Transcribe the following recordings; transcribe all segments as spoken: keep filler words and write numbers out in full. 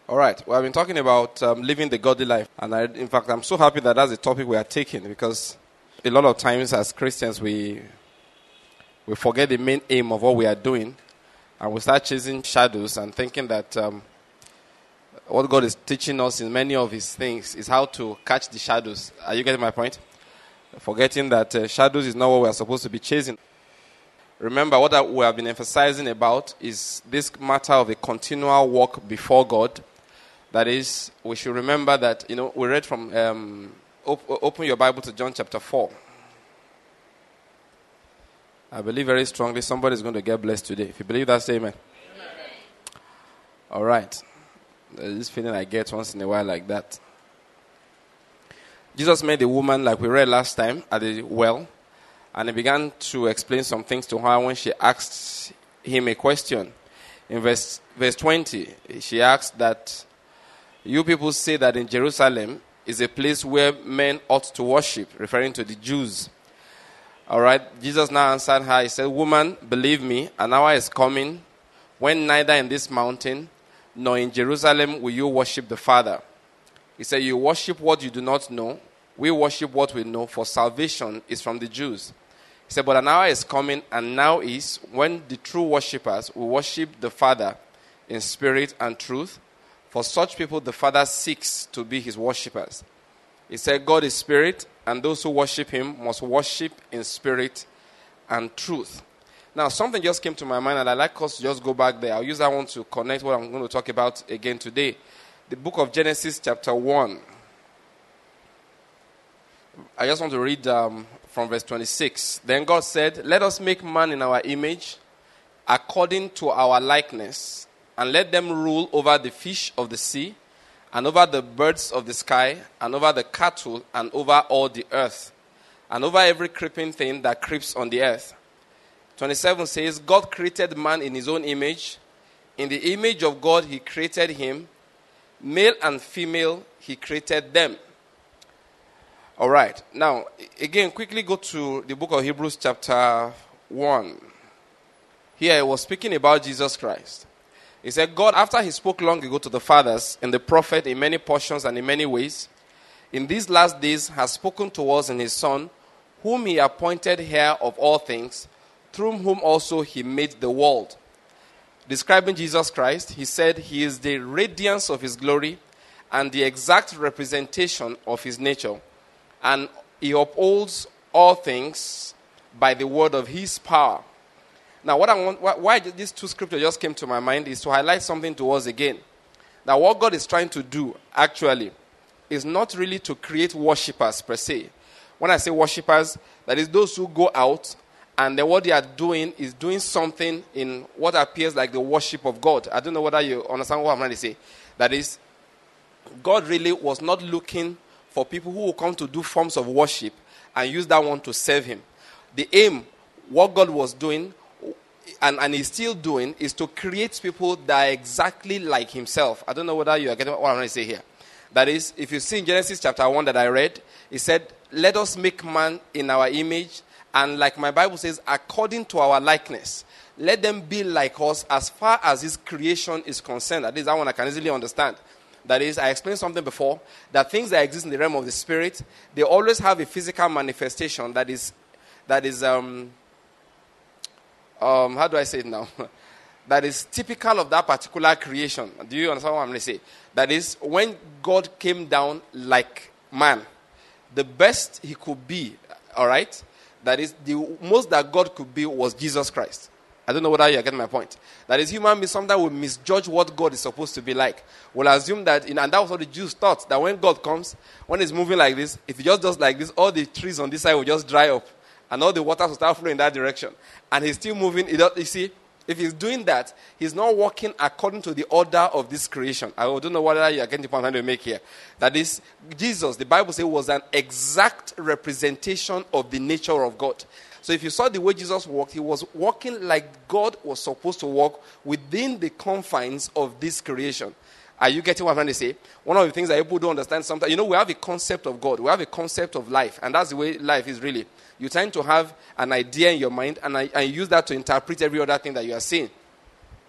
All right. Well, I've been talking about um, living the godly life. And I, in fact, I'm so happy that that's the topic we are taking, because a lot of times as Christians, we we forget the main aim of what we are doing. And we start chasing shadows and thinking that um, what God is teaching us in many of his things is how to catch the shadows. Are you getting my point? Forgetting that uh, shadows is not what we are supposed to be chasing. Remember, what I, we have been emphasizing about is this matter of a continual walk before God. That is, we should remember that, you know, we read from, um, op- open your Bible to John chapter four. I believe very strongly somebody is going to get blessed today. If you believe that, say amen. Amen. All right. There's this feeling I get once in a while like that. Jesus met a woman, like we read last time, at the well. And he began to explain some things to her when she asked him a question. In verse, verse twenty, she asked that, you people say that in Jerusalem is a place where men ought to worship, referring to the Jews. All right, Jesus now answered her. He said, woman, believe me, an hour is coming when neither in this mountain nor in Jerusalem will you worship the Father. He said, you worship what you do not know. We worship what we know, for salvation is from the Jews. He said, but an hour is coming, and now is, when the true worshippers will worship the Father in spirit and truth. For such people, the Father seeks to be his worshippers. He said, God is spirit, and those who worship him must worship in spirit and truth. Now, something just came to my mind, and I'd like us to just go back there. I'll use that one to connect what I'm going to talk about again today. The book of Genesis, chapter one. I just want to read um, from verse twenty-six. Then God said, let us make man in our image, according to our likeness, and let them rule over the fish of the sea, and over the birds of the sky, and over the cattle, and over all the earth, and over every creeping thing that creeps on the earth. twenty-seven says, God created man in his own image. In the image of God he created him. Male and female he created them. All right. Now, again, quickly go to the book of Hebrews chapter one. Here, he was speaking about Jesus Christ. He said, God, after he spoke long ago to the fathers and the prophet in many portions and in many ways, in these last days has spoken to us in his Son, whom he appointed heir of all things, through whom also he made the world. Describing Jesus Christ, he said, he is the radiance of his glory and the exact representation of his nature. And he upholds all things by the word of his power. Now, what I want, why these two scriptures just came to my mind is to highlight something to us again. That what God is trying to do, actually, is not really to create worshippers per se. When I say worshippers, that is those who go out and then what they are doing is doing something in what appears like the worship of God. I don't know whether you understand what I'm trying to say. That is, God really was not looking for people who will come to do forms of worship and use that one to serve him. The aim, what God was doing, and, and is still doing, is to create people that are exactly like himself. I don't know whether you are getting what I'm trying to say here. That is, if you see in Genesis chapter one that I read, it said, let us make man in our image, and like my Bible says, according to our likeness. Let them be like us as far as his creation is concerned. That is that one I can easily understand. That is, I explained something before, that things that exist in the realm of the spirit, they always have a physical manifestation that is, that is, um, um, how do I say it now? That is typical of that particular creation. Do you understand what I'm going to say? That is, when God came down like man, the best he could be, all right? That is, the most that God could be was Jesus Christ. I don't know whether you're getting my point. That is, human beings sometimes will misjudge what God is supposed to be like. We'll assume that, you know, and that was what the Jews thought, that when God comes, when he's moving like this, if he just does like this, all the trees on this side will just dry up, and all the waters will start flowing in that direction. And he's still moving. You see, if he's doing that, he's not walking according to the order of this creation. I don't know whether you're getting the point I'm trying to make here. That is, Jesus, the Bible says, was an exact representation of the nature of God. So if you saw the way Jesus walked, he was walking like God was supposed to walk within the confines of this creation. Are you getting what I'm trying to say? One of the things that people don't understand sometimes, you know, we have a concept of God. We have a concept of life. And that's the way life is really. You tend to have an idea in your mind and, and use that to interpret every other thing that you are seeing.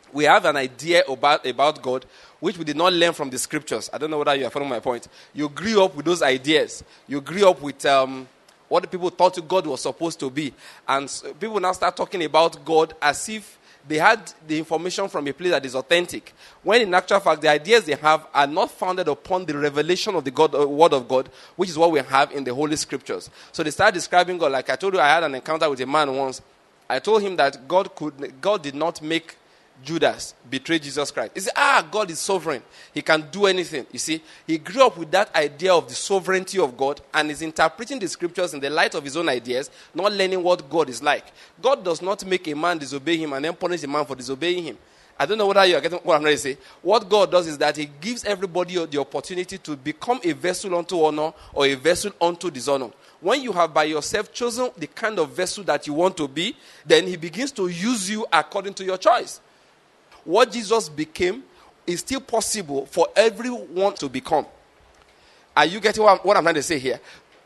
we have an idea about, about God which we did not learn from the scriptures. I don't know whether you are following my point. You grew up with those ideas. You grew up with um, what the people thought God was supposed to be. And people now start talking about God as if they had the information from a place that is authentic. When in actual fact, the ideas they have are not founded upon the revelation of the God, uh, Word of God, which is what we have in the Holy Scriptures. So they start describing God. Like I told you, I had an encounter with a man once. I told him that God could, God did not make Judas betray Jesus Christ. He said, ah, God is sovereign. He can do anything. You see, he grew up with that idea of the sovereignty of God and is interpreting the scriptures in the light of his own ideas, not learning what God is like. God does not make a man disobey him and then punish a man for disobeying him. I don't know whether you are getting what I'm trying to say. What God does is that he gives everybody the opportunity to become a vessel unto honor or a vessel unto dishonor. When you have by yourself chosen the kind of vessel that you want to be, then he begins to use you according to your choice. What Jesus became is still possible for everyone to become. Are you getting what I'm, what I'm trying to say here?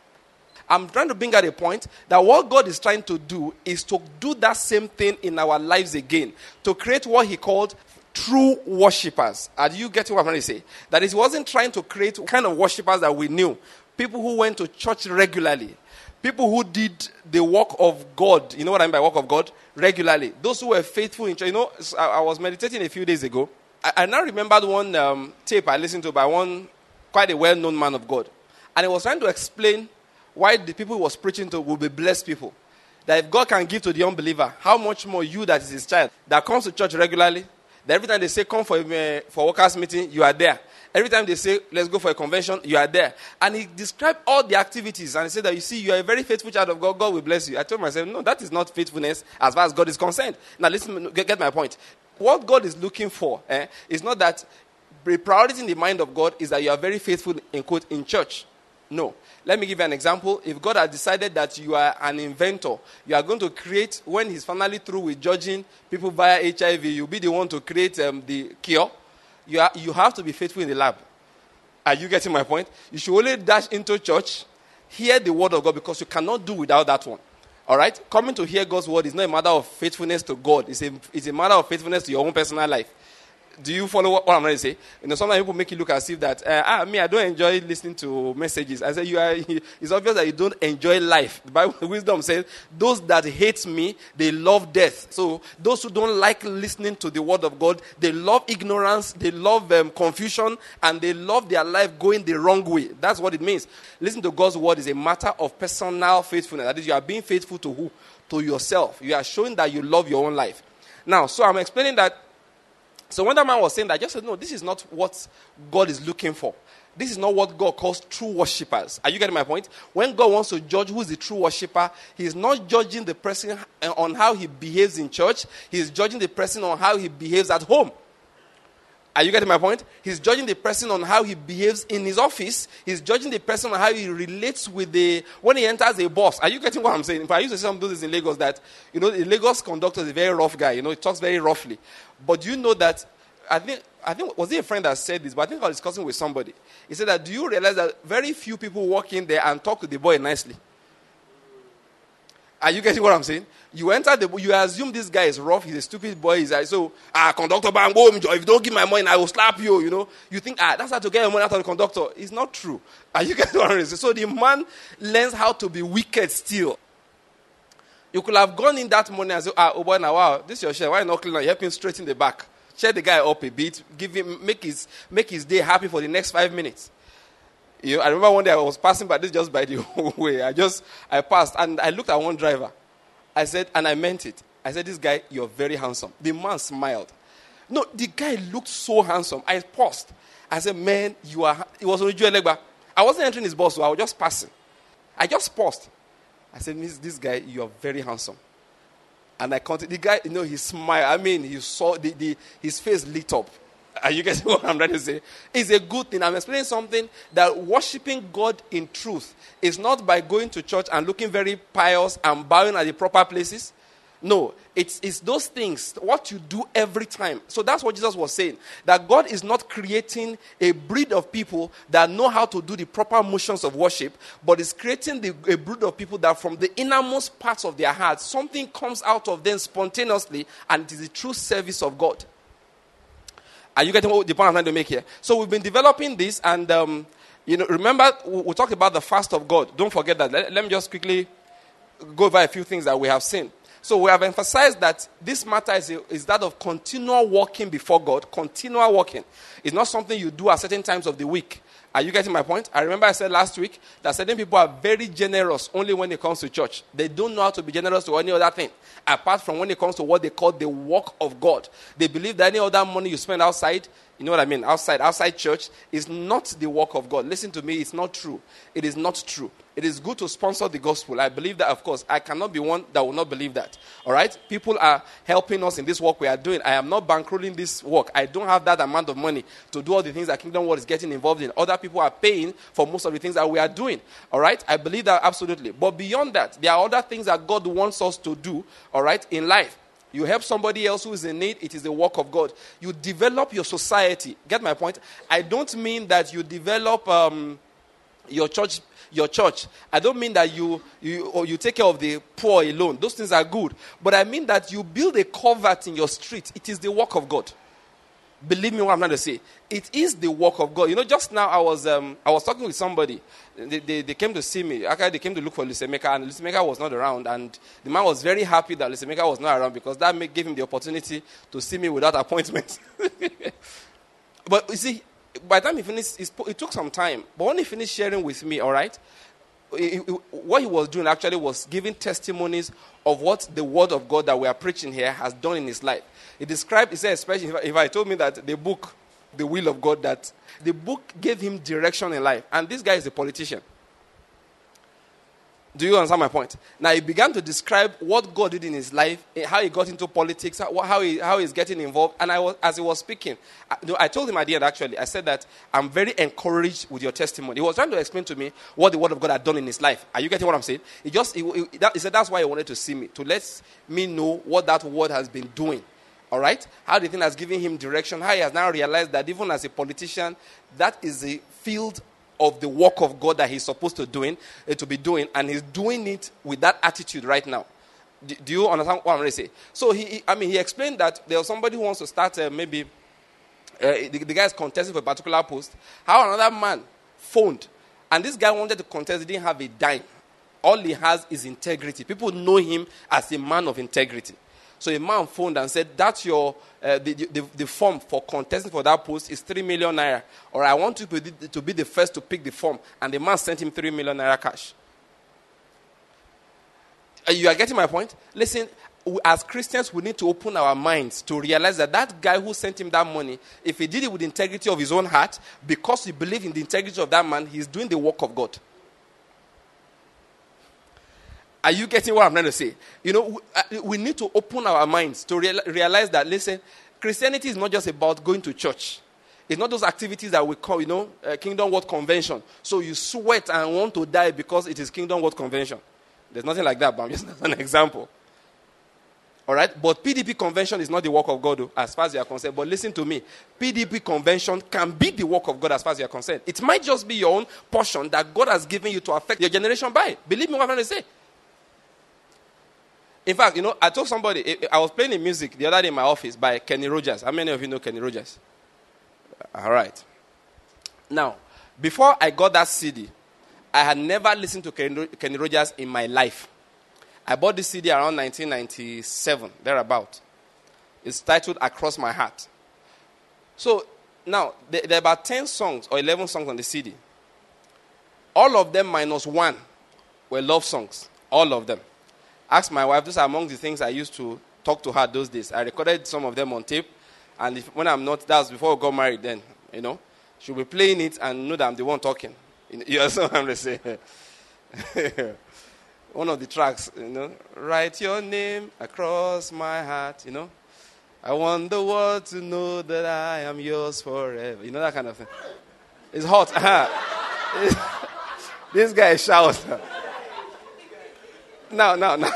I'm trying to bring out a point that what God is trying to do is to do that same thing in our lives again. To create what he called true worshippers. Are you getting what I'm trying to say? That is, he wasn't trying to create kind of worshippers that we knew. People who went to church regularly. People who did the work of God. You know what I mean by work of God? Regularly. Those who were faithful in church. You know, I, I was meditating a few days ago. I, I now remembered one um, tape I listened to by one quite a well-known man of God. And he was trying to explain why the people he was preaching to will be blessed people. That if God can give to the unbeliever, how much more you that is his child, that comes to church regularly, that every time they say come for a for workers meeting, you are there. Every time they say, let's go for a convention, you are there. And he described all the activities. And he said that, you see, you are a very faithful child of God. God will bless you. I told myself, no, that is not faithfulness as far as God is concerned. Now, listen, get, get my point. What God is looking for eh, is not that the priority in the mind of God is that you are very faithful, in quote, in church. No. Let me give you an example. If God has decided that you are an inventor, you are going to create, when he's finally through with judging people via H I V, you'll be the one to create um, the cure. You, are, you have to be faithful in the lab. Are you getting my point? You should only dash into church, hear the word of God, because you cannot do without that one. All right? Coming to hear God's word is not a matter of faithfulness to God. It's a, it's a matter of faithfulness to your own personal life. Do you follow what, what I'm going to say? You know, sometimes people make you look as if that, uh, ah, me, I don't enjoy listening to messages. I say, you are. It's obvious that you don't enjoy life. The Bible, wisdom says, those that hate me, they love death. So those who don't like listening to the word of God, they love ignorance, they love um, confusion, and they love their life going the wrong way. That's what it means. Listening to God's word is a matter of personal faithfulness. That is, you are being faithful to who? To yourself. You are showing that you love your own life. Now, so I'm explaining that. So when that man was saying that, I just said, no, this is not what God is looking for. This is not what God calls true worshippers. Are you getting my point? When God wants to judge who is the true worshipper, he's not judging the person on how he behaves in church. He's judging the person on how he behaves at home. Are you getting my point? He's judging the person on how he behaves in his office. He's judging the person on how he relates with the, when he enters a bus. Are you getting what I'm saying? If I used to say some do this in Lagos, that, you know, the Lagos conductor is a very rough guy. You know, he talks very roughly. But you know that, I think, I think, was it a friend that said this? But I think I was discussing with somebody. He said that, do you realize that very few people walk in there and talk to the boy nicely? Are you getting what I'm saying? You enter the, you assume this guy is rough, he's a stupid boy, he's like, so, ah, conductor, bang, go home, if you don't give my money, I will slap you, you know. You think, ah, that's how to get your money out of the conductor. It's not true. Are you getting what I'm saying? So the man learns how to be wicked still. You could have gone in that morning and said, ah, oh boy, now, wow, this is your share, why not clean up? You help him straight in the back. Cheer the guy up a bit, give him, make his, make his day happy for the next five minutes. You know, I remember one day I was passing by this just by the way. I just, I passed and I looked at one driver. I said, and I meant it. I said, this guy, you're very handsome. The man smiled. No, the guy looked so handsome. I paused. I said, man, you are, it was on Legba. I wasn't entering his bus, so I was just passing. I just paused. I said, this, this guy, you are very handsome. And I continued. The guy, you know, he smiled. I mean, he saw, the, the, his face lit up. Are you getting what I'm trying to say? It's a good thing. I'm explaining something that worshiping God in truth is not by going to church and looking very pious and bowing at the proper places. No, it's, it's those things, what you do every time. So that's what Jesus was saying, that God is not creating a breed of people that know how to do the proper motions of worship, but is creating the, a breed of people that from the innermost parts of their hearts, something comes out of them spontaneously, and it is the true service of God. Are you getting what the point I'm trying to make here? So we've been developing this, and um, you know, remember we, we talked about the fast of God. Don't forget that. Let, let me just quickly go over a few things that we have seen. So we have emphasized that this matter is, a, is that of continual walking before God. Continual walking. It's not something you do at certain times of the week. Are you getting my point? I remember I said last week that certain people are very generous only when it comes to church. They don't know how to be generous to any other thing, apart from when it comes to what they call the work of God. They believe that any other money you spend outside, you know what I mean, outside, outside church, is not the work of God. Listen to me, it's not true. It is not true. It is good to sponsor the gospel. I believe that, of course. I cannot be one that will not believe that. All right? People are helping us in this work we are doing. I am not bankrolling this work. I don't have that amount of money to do all the things that Kingdom World is getting involved in. Other people are paying for most of the things that we are doing. All right? I believe that absolutely. But beyond that, there are other things that God wants us to do, all right, in life. You help somebody else who is in need, it is the work of God. You develop your society. Get my point? I don't mean that you develop um, your church your church. I don't mean that you you or you take care of the poor alone. Those things are good. But I mean that you build a covert in your street. It is the work of God. Believe me what I'm trying to say. It is the work of God. You know, just now I was um, I was talking with somebody. They, they, they came to see me. Actually, they came to look for Lusemeka, and Lusemeka was not around. And the man was very happy that Lusemeka was not around because that gave him the opportunity to see me without appointment. But you see, by the time he finished, it took some time. But when he finished sharing with me, all right, he, he, what he was doing actually was giving testimonies of what the word of God that we are preaching here has done in his life. He described, he said, especially if I, if I told me that the book, The Will of God, that the book gave him direction in life. And this guy is a politician. Do you understand my point? Now, he began to describe what God did in his life, how he got into politics, how he how he's getting involved. And I was, as he was speaking, I, I told him at the end, actually, I said that I'm very encouraged with your testimony. He was trying to explain to me what the word of God had done in his life. Are you getting what I'm saying? He just, he, he, that, he said that's why he wanted to see me, to let me know what that word has been doing. All right? How the thing has given him direction, how he has now realized that even as a politician, that is a field of the work of God that he's supposed to doing uh, to be doing, and he's doing it with that attitude right now. Do, do you understand what I'm going to say? So he, he, I mean, he explained that there was somebody who wants to start uh, maybe uh, the, the guy is contesting for a particular post. How another man phoned, and this guy wanted to contest. He didn't have a dime. All he has is integrity. People know him as a man of integrity. So a man phoned and said, that's your, uh, the, the, the form for contesting for that post is three million naira. Or I want you to be, to be the first to pick the form. And the man sent him three million naira cash. Uh, you are getting my point? Listen, we, as Christians, we need to open our minds to realize that that guy who sent him that money, if he did it with the integrity of his own heart, because he believed in the integrity of that man, he's doing the work of God. Are you getting what I'm trying to say? You know, we, we need to open our minds to real, realize that, listen, Christianity is not just about going to church. It's not those activities that we call, you know, uh, Kingdom World Convention. So you sweat and want to die because it is Kingdom World Convention. There's nothing like that, but I'm just an example. All right? But P D P convention is not the work of God, though, as far as you are concerned. But listen to me. P D P convention can be the work of God as far as you are concerned. It might just be your own portion that God has given you to affect your generation by. Believe me what I'm trying to say. In fact, you know, I told somebody, I was playing the music the other day in my office by Kenny Rogers. How many of you know Kenny Rogers? All right. Now, before I got that C D, I had never listened to Kenny Rogers in my life. I bought this C D around nineteen ninety-seven, thereabout. It's titled Across My Heart. So, now, there are about ten songs or eleven songs on the C D. All of them minus one were love songs. All of them. Ask my wife, those are among the things I used to talk to her those days. I recorded some of them on tape. And if, when I'm not, that was before we got married then, you know. She'll be playing it and know that I'm the one talking. You understand what I'm going to say? One of the tracks, you know. Write your name across my heart, you know. I want the world to know that I am yours forever. You know, that kind of thing. It's hot. This guy shouts. No, no, no.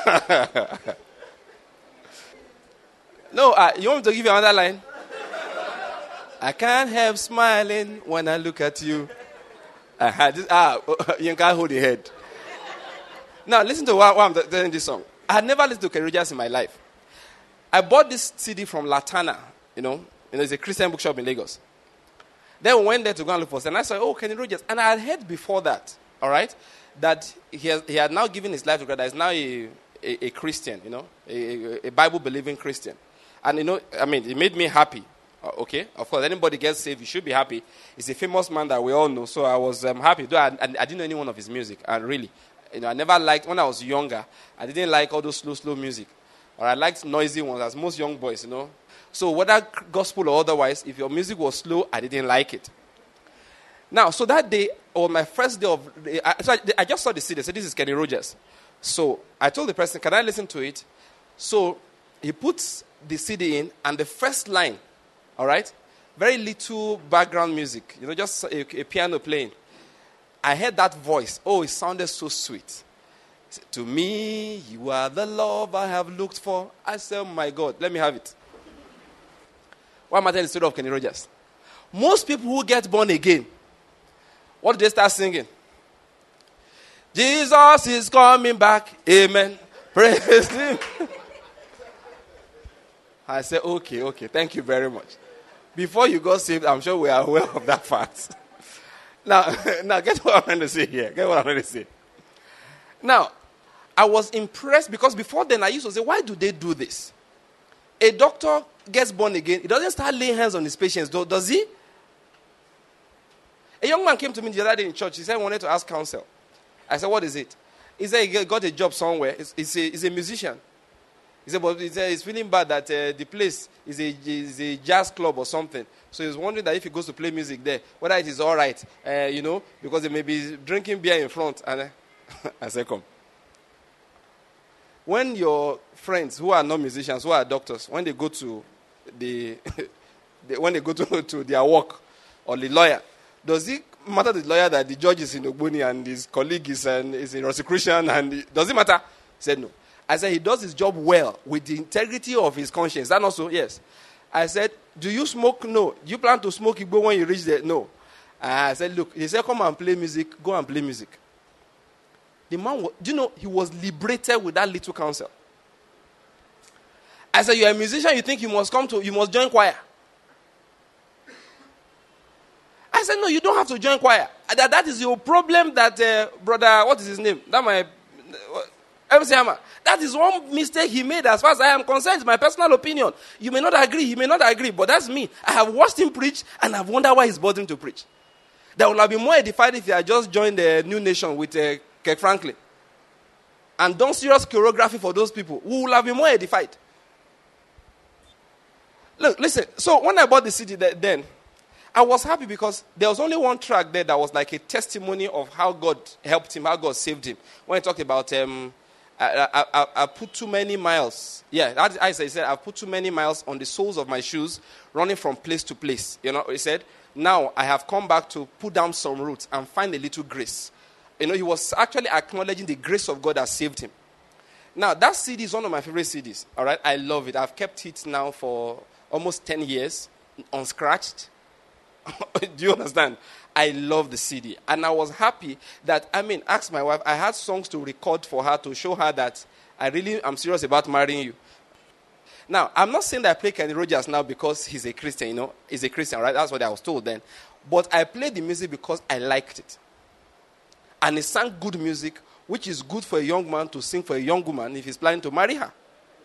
No, uh, you want me to give you another line? I can't help smiling when I look at you. Uh, this, ah, you can't hold your head. Now, listen to why, why I'm telling this song. I had never listened to Kenny Rogers in my life. I bought this C D from Latana, you know, You know, it's a Christian bookshop in Lagos. Then we went there to go and look for it. And I said, oh, Kenny Rogers. And I had heard before that, all right, that he, has, he had now given his life to God. That he's now a, a, a Christian, you know, a, a Bible-believing Christian. And, you know, I mean, it made me happy. Okay, of course, anybody gets saved, you should be happy. He's a famous man that we all know, so I was um, happy. Though I, I, I didn't know any one of his music, and really, you know, I never liked, when I was younger, I didn't like all those slow, slow music. Or I liked noisy ones, as most young boys, you know. So whether gospel or otherwise, if your music was slow, I didn't like it. Now, so that day, or my first day of, I, so I, I just saw the C D. I said, this is Kenny Rogers. So I told the person, can I listen to it? So he puts the C D in, and the first line, all right, very little background music, you know, just a, a piano playing. I heard that voice. Oh, it sounded so sweet. To me, you are the love I have looked for. I said, oh my God, let me have it. Why am I telling the story of Kenny Rogers? Most people who get born again, what do they start singing? Jesus is coming back. Amen. Praise him. I said, okay, okay, thank you very much. Before you got saved, I'm sure we are aware of that fact. Now, now get what I'm trying to say here. Get what I'm trying to say. Now, I was impressed because before then I used to say, why do they do this? A doctor gets born again. He doesn't start laying hands on his patients, does he? A young man came to me the other day in church. He said he wanted to ask counsel. I said, what is it? He said he got a job somewhere. He's, he's, a, he's a musician. He said, but he said he's feeling bad that uh, the place is a, is a jazz club or something. So he's wondering that if he goes to play music there, whether it is all right, uh, you know, because they may be drinking beer in front. And uh, I said, come. When your friends who are not musicians, who are doctors, when they go to the, the when they go to, to their work, or the lawyer, does it matter to the lawyer that the judge is in Ogboni and his colleague is, and, is in Rosicrucian? And he, does it matter? He said no. I said, he does his job well with the integrity of his conscience. Is that not so? Yes. I said, do you smoke? No. Do you plan to smoke Igbo when you reach there? No. I said, look, he said, come and play music. Go and play music. The man, was, do you know, he was liberated with that little counsel. I said, you're a musician, you think you must come to, you must join choir. I said, no, you don't have to join choir. That, that is your problem that, uh, brother, what is his name? That my, uh, M C Hammer. That is one mistake he made as far as I am concerned. It's my personal opinion. You may not agree, he may not agree, but that's me. I have watched him preach, and I've wondered why he's bothering to preach. There will have been more edified if he had just joined the New Nation with uh, Kirk Franklin and done serious choreography for those people. We will have been more edified. Look, listen. So when I bought the C D then, I was happy because there was only one track there that was like a testimony of how God helped him, how God saved him. When he talked about, um, I, I, I, I put too many miles. Yeah, that, I said, he said, I put too many miles on the soles of my shoes, running from place to place. You know, he said, now I have come back to put down some roots and find a little grace. You know, he was actually acknowledging the grace of God that saved him. Now, that C D is one of my favorite C Ds. All right, I love it. I've kept it now for almost ten years, unscratched. Do you understand? I love the C D. And I was happy that, I mean, ask my wife, I had songs to record for her to show her that I really am serious about marrying you. Now, I'm not saying that I play Kenny Rogers now because he's a Christian, you know. He's a Christian, right? That's what I was told then. But I played the music because I liked it. And he sang good music, which is good for a young man to sing for a young woman if he's planning to marry her.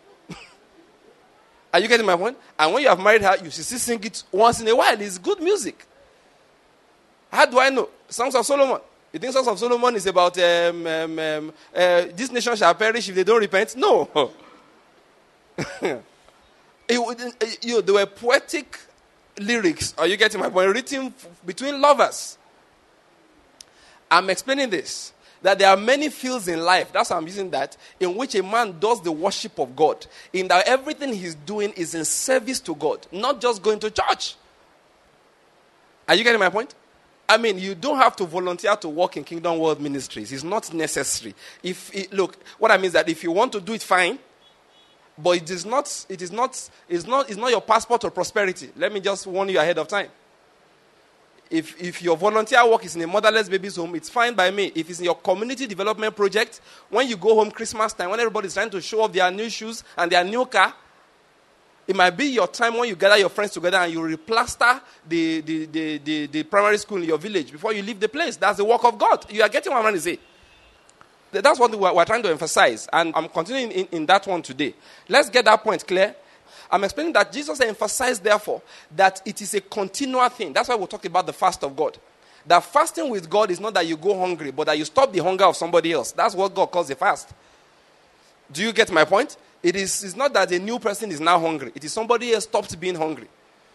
Are you getting my point? And when you have married her, you should still sing it once in a while. It's good music. How do I know? Songs of Solomon. You think Songs of Solomon is about um, um, um, uh, this nation shall perish if they don't repent? No. it, it, you know, there were poetic lyrics. Are you getting my point? Written f- between lovers. I'm explaining this. That there are many fields in life, that's why I'm using that, in which a man does the worship of God. In that everything he's doing is in service to God, not just going to church. Are you getting my point? I mean, you don't have to volunteer to work in Kingdom World Ministries. It's not necessary. If it, look, what I mean is that if you want to do it, fine. But it is not, it is not, it's not, it's not your passport to prosperity. Let me just warn you ahead of time. If if your volunteer work is in a motherless baby's home, it's fine by me. If it's in your community development project, when you go home Christmas time, when everybody's trying to show off their new shoes and their new car, It might be your time when you gather your friends together and you replaster the, the, the, the, the primary school in your village before you leave the place. That's the work of God. You are getting what I'm trying to say. That's what we're, we're trying to emphasize. And I'm continuing in, in that one today. Let's get that point clear. I'm explaining that Jesus emphasized, therefore, that it is a continual thing. That's why we'll talk about the fast of God. That fasting with God is not that you go hungry, but that you stop the hunger of somebody else. That's what God calls a fast. Do you get my point? It is it's not that a new person is now hungry. It is somebody else stopped being hungry.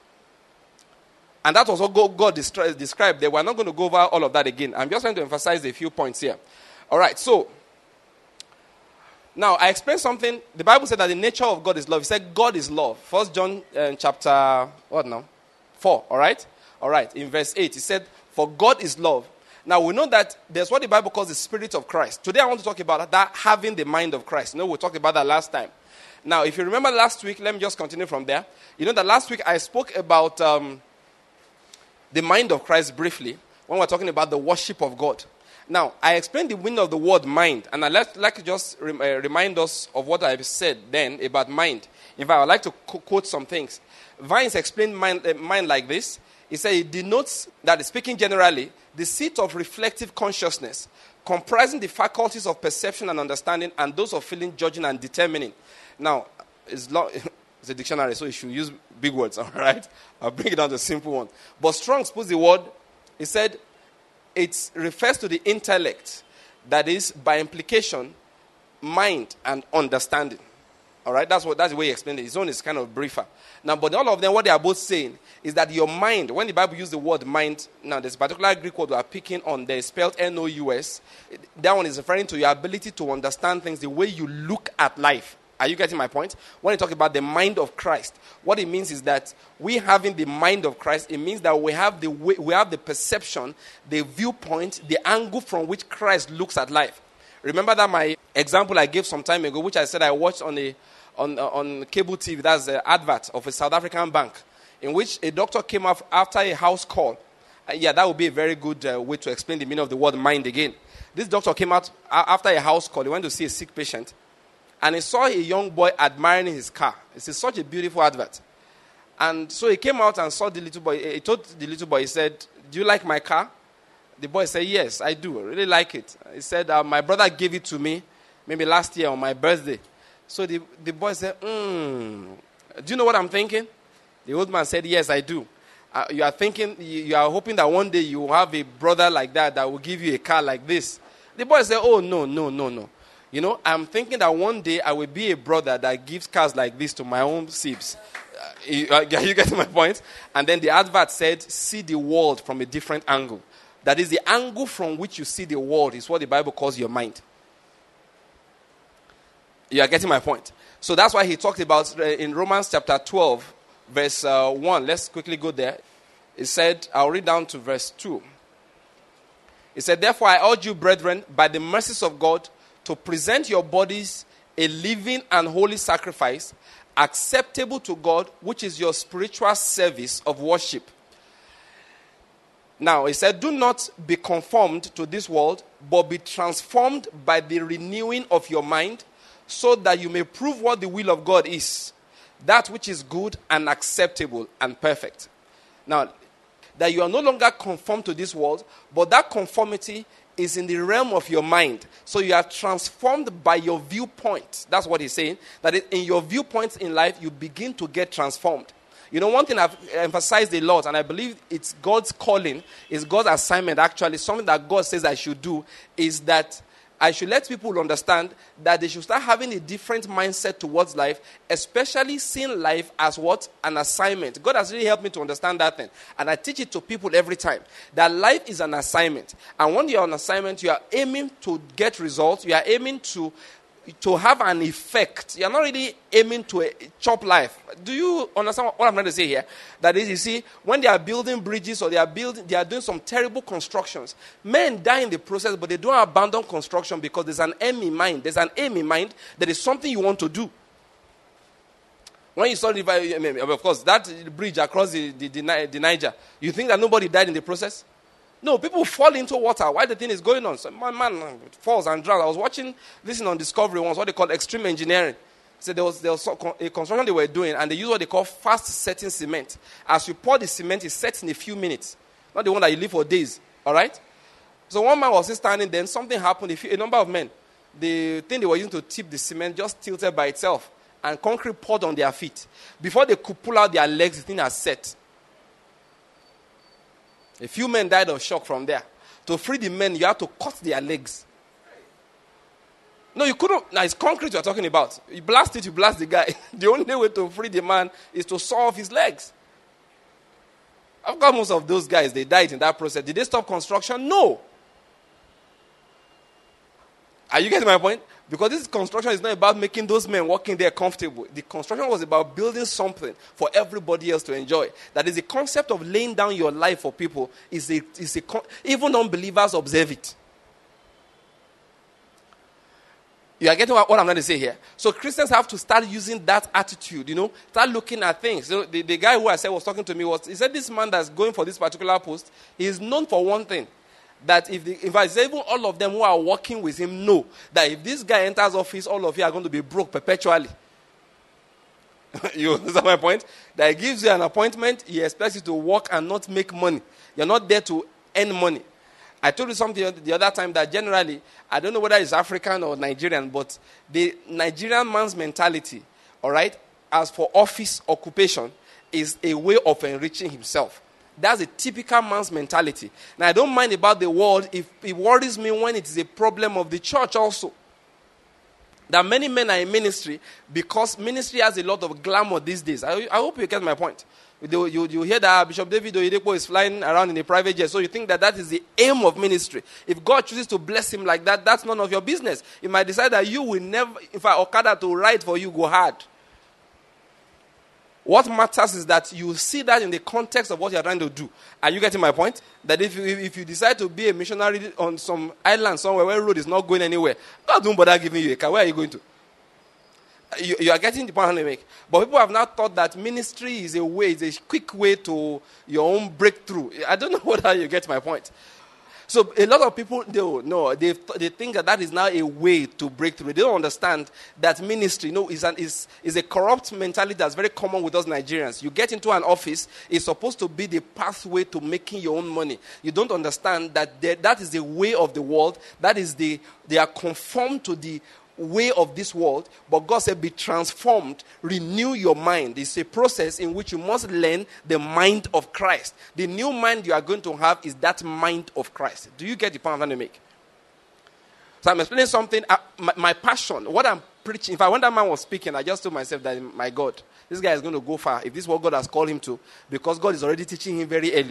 And that was what God described there. We're not going to go over all of that again. I'm just trying to emphasize a few points here. All right, so now I explained something. The Bible said that the nature of God is love. It said God is love. First John uh, chapter, what now? four, all right? All right, in verse eight, it said, for God is love. Now, we know that there's what the Bible calls the Spirit of Christ. Today, I want to talk about that, having the mind of Christ. You know, we talked about that last time. Now, if you remember last week, let me just continue from there. You know that last week, I spoke about um, the mind of Christ briefly when we're talking about the worship of God. Now, I explained the meaning of the word mind, and I'd like, like to just rem- uh, remind us of what I said then about mind. In fact, I'd like to co- quote some things. Vines explained mind, uh, mind like this. He said it denotes that, speaking generally, the seat of reflective consciousness, comprising the faculties of perception and understanding, and those of feeling, judging, and determining. Now, it's, long, it's a dictionary, so you should use big words, all right? I'll bring it down to a simple one. But Strong's puts the word, he said, it refers to the intellect, that is, by implication, mind and understanding. All right, that's what that's the way he explained it. His own is kind of briefer. Now, but all of them, what they are both saying is that your mind, when the Bible uses the word mind, now there's a particular Greek word we are picking on there, spelled N O U S. That one is referring to your ability to understand things, the way you look at life. Are you getting my point? When you talk about the mind of Christ, what it means is that we having the mind of Christ, it means that we have the way, we have the perception, the viewpoint, the angle from which Christ looks at life. Remember that my example I gave some time ago, which I said I watched on a on uh, on cable T V, that's an advert of a South African bank, in which a doctor came up after a house call. Uh, yeah, that would be a very good uh, way to explain the meaning of the word mind again. This doctor came out uh, after a house call. He went to see a sick patient, and he saw a young boy admiring his car. It's such a beautiful advert. And so he came out and saw the little boy. He told the little boy, he said, do you like my car? The boy said, yes, I do. I really like it. He said, uh, my brother gave it to me maybe last year on my birthday. So the, the boy said, hmm, do you know what I'm thinking? The old man said, yes, I do. Uh, you are thinking, you, you are hoping that one day you will have a brother like that that will give you a car like this. The boy said, oh, no, no, no, no. You know, I'm thinking that one day I will be a brother that gives cars like this to my own sibs. Uh, you, uh, you get my point? And then the advert said, see the world from a different angle. That is, the angle from which you see the world is what the Bible calls your mind. You are getting my point? So that's why he talked about uh, in Romans chapter twelve, verse uh, one. Let's quickly go there. He said, I'll read down to verse two. He said, therefore I urge you, brethren, by the mercies of God, to present your bodies a living and holy sacrifice, acceptable to God, which is your spiritual service of worship. Now, he said, do not be conformed to this world, but be transformed by the renewing of your mind, so that you may prove what the will of God is, that which is good and acceptable and perfect. Now, that you are no longer conformed to this world, but that conformity is in the realm of your mind. So you are transformed by your viewpoint. That's what he's saying. That in your viewpoints in life, you begin to get transformed. You know, one thing I've emphasized a lot, and I believe it's God's calling, is God's assignment actually, something that God says I should do, is that I should let people understand that they should start having a different mindset towards life, especially seeing life as what? An assignment. God has really helped me to understand that thing. And I teach it to people every time. That life is an assignment. And when you're on assignment, you are aiming to get results. You are aiming to to have an effect. You're not really aiming to a, chop life. Do you understand what I'm trying to say here? That is, you see, when they are building bridges or they are building, they are doing some terrible constructions. Men die in the process, but they don't abandon construction because there's an aim in mind. There's an aim in mind. There is something you want to do. When you saw the, of course, that bridge across the, the, the, the Niger, you think that nobody died in the process? No, people fall into water while the thing is going on. So my man falls and drowns. I was watching this on Discovery once, what they call extreme engineering. So there was, there was a construction they were doing, and they used what they call fast setting cement. As you pour the cement, it sets in a few minutes. Not the one that you leave for days. All right? So one man was still standing, then something happened. A, few, a number of men, the thing they were using to tip the cement just tilted by itself, and concrete poured on their feet. Before they could pull out their legs, the thing had set. A few men died of shock from there. To free the men, you have to cut their legs. No, you couldn't. Now, it's concrete you're talking about. You blast it, you blast the guy. The only way to free the man is to saw off his legs. Of course, most of those guys, they died in that process. Did they stop construction? No. Are you getting my point? Because this construction is not about making those men working there comfortable. The construction was about building something for everybody else to enjoy. That is the concept of laying down your life for people. Is a, is a, even unbelievers observe it. You are getting what, what I'm trying to say here? So Christians have to start using that attitude, you know, start looking at things. You know, the, the guy who I said was talking to me was, he said this man that's going for this particular post, he is known for one thing. That if, the, in fact, even all of them who are working with him know that if this guy enters office, all of you are going to be broke perpetually. You understand my point? That he gives you an appointment, he expects you to work and not make money. You're not there to earn money. I told you something the other time that generally, I don't know whether it's African or Nigerian, but the Nigerian man's mentality, all right, as for office occupation, is a way of enriching himself. That's a typical man's mentality. Now, I don't mind about the world if it worries me when it is a problem of the church also. That many men are in ministry because ministry has a lot of glamour these days. I, I hope you get my point. You, you, you hear that Bishop David Oyedepo is flying around in a private jet, so you think that that is the aim of ministry. If God chooses to bless him like that, that's none of your business. He might decide that you will never, if I Okada to ride for you, go hard. What matters is that you see that in the context of what you're trying to do. Are you getting my point? That if you, if you decide to be a missionary on some island somewhere where road is not going anywhere, God don't bother giving you a car. Where are you going to? You, you are getting the point I'm trying to make. But people have now thought that ministry is a way, it's a quick way to your own breakthrough. I don't know whether you get my point. So a lot of people, they no, they they think that that is now a way to break through. They don't understand that ministry, you know, is an is is a corrupt mentality that's very common with us Nigerians. You get into an office, it's supposed to be the pathway to making your own money. You don't understand that they, that is the way of the world. That is the they are conformed to the way of this world, but God said, be transformed, renew your mind. It's a process in which you must learn the mind of Christ. The new mind you are going to have is that mind of Christ. Do you get the point I'm trying to make? So I'm explaining something, uh, my, my passion, what I'm preaching. In fact, when that man was speaking, I just told myself that, my God, this guy is going to go far if this is what God has called him to, because God is already teaching him very early.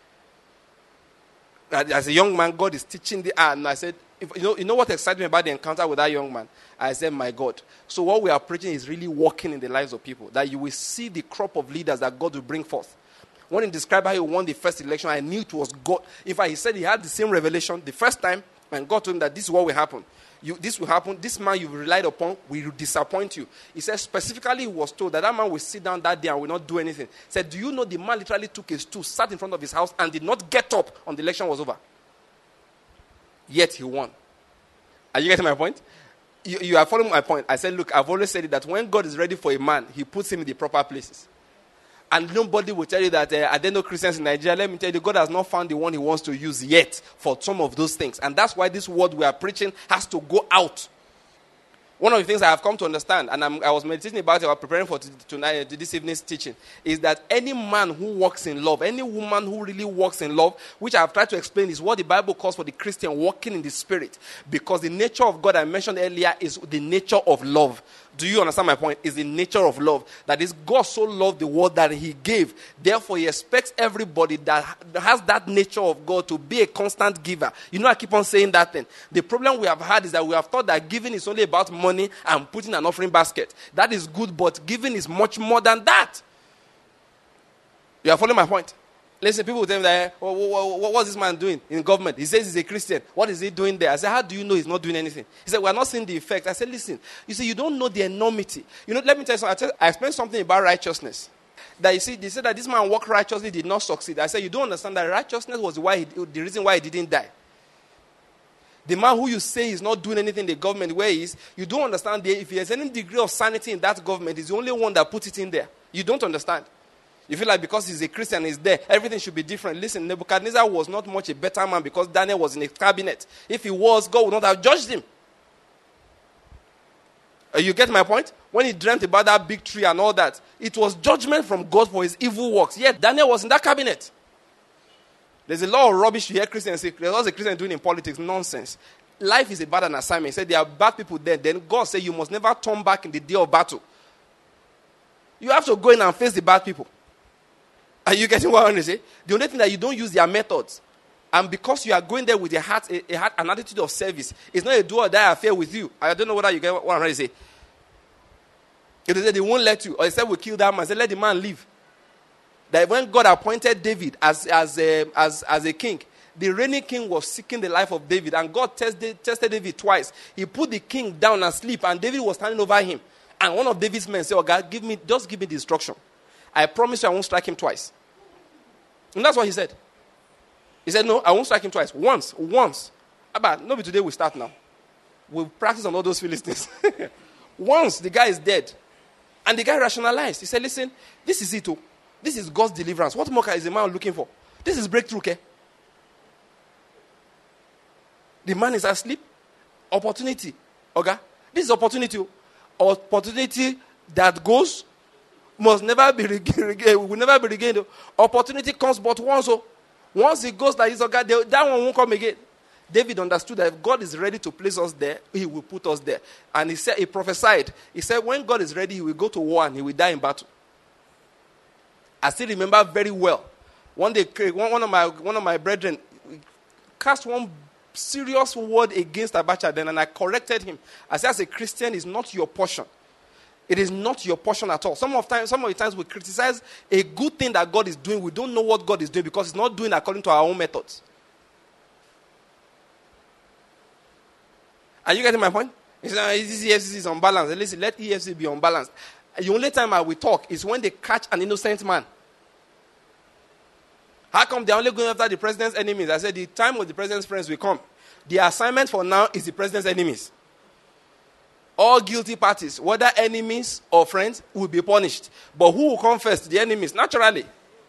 As a young man, God is teaching the art, and I said, If, you know, you know what excited me about the encounter with that young man? I said, my God. So what we are preaching is really working in the lives of people. That you will see the crop of leaders that God will bring forth. When he described how he won the first election, I knew it was God. In fact, he said he had the same revelation the first time, and God told him that this is what will happen. You, this will happen. This man you've relied upon will disappoint you. He said specifically he was told that that man will sit down that day and will not do anything. He said, do you know the man literally took his stool, sat in front of his house, and did not get up until the election was over? Yet he won. Are you getting my point? You, you are following my point. I said, look, I've always said it that when God is ready for a man, he puts him in the proper places. And nobody will tell you that uh, I don't know Christians in Nigeria. Let me tell you, God has not found the one he wants to use yet for some of those things. And that's why this word we are preaching has to go out. One of the things I have come to understand, and I'm, I was meditating about it while preparing for t- tonight, uh, this evening's teaching, is that any man who walks in love, any woman who really walks in love, which I have tried to explain is what the Bible calls for the Christian walking in the Spirit. Because the nature of God I mentioned earlier is the nature of love. Do you understand my point? Is the nature of love. That is, God so loved the world that he gave. Therefore, he expects everybody that has that nature of God to be a constant giver. You know, I keep on saying that thing. The problem we have had is that we have thought that giving is only about money and putting an offering basket. That is good, but giving is much more than that. You are following my point? Listen, people will tell me that, oh, what, what, what's this man doing in government? He says he's a Christian. What is he doing there? I said, how do you know he's not doing anything? He said, we are not seeing the effect. I said, listen, you see, you don't know the enormity. You know, let me tell you something. I, tell, I explained something about righteousness. That you see, they said that this man walked righteously, did not succeed. I said, you don't understand that righteousness was why he, the reason why he didn't die. The man who you say is not doing anything in the government where he is, you don't understand that if there's any degree of sanity in that government, he's the only one that put it in there. You don't understand. You feel like because he's a Christian, he's there, everything should be different. Listen, Nebuchadnezzar was not much a better man because Daniel was in a cabinet. If he was, God would not have judged him. Uh, you get my point? When he dreamt about that big tree and all that, it was judgment from God for his evil works. Yet Daniel was in that cabinet. There's a lot of rubbish you hear Christians say. There's also a Christian doing in politics. Nonsense. Life is about an assignment. He said there are bad people there. Then God said you must never turn back in the day of battle. You have to go in and face the bad people. Are you getting what I want to say? The only thing that you don't use their methods. And because you are going there with a heart, a, a heart, an attitude of service, it's not a do or die affair with you. I don't know whether you get what I'm trying to say. If they say they won't let you, or they said we'll kill that man, say let the man live. That when God appointed David as as a, as as a king, the reigning king was seeking the life of David, and God tested tested David twice. He put the king down and sleep, and David was standing over him. And one of David's men said, "Oh God, give me just give me the instruction. I promise you I won't strike him twice." And that's what he said. He said, "No, I won't strike him twice. Once, once." But no, today we start now. We'll practice on all those Philistines. Once the guy is dead, and the guy rationalized. He said, "Listen, this is it. Oh. This is God's deliverance. What more is a man looking for? This is breakthrough, okay? The man is asleep. Opportunity. Okay? This is opportunity. Opportunity that goes must never be regained. Will never be regained. Opportunity comes but once. So once it goes like this, okay, that one won't come again." David understood that if God is ready to place us there, he will put us there. And he said, he prophesied. He said, when God is ready, he will go to war and he will die in battle. I still remember very well. One day, one of my one of my brethren cast one serious word against Abacha then, and I corrected him. I said, as a Christian, it's not your portion. It is not your portion at all. Some of time, some of the times we criticize a good thing that God is doing. We don't know what God is doing because it's not doing according to our own methods. Are you getting my point? He said, this E F C C is unbalanced. Listen, let E F C C be unbalanced. The only time I will talk is when they catch an innocent man. How come they're only going after the president's enemies? I said, the time of the president's friends will come. The assignment for now is the president's enemies. All guilty parties, whether enemies or friends, will be punished. But who will come first? The enemies, naturally.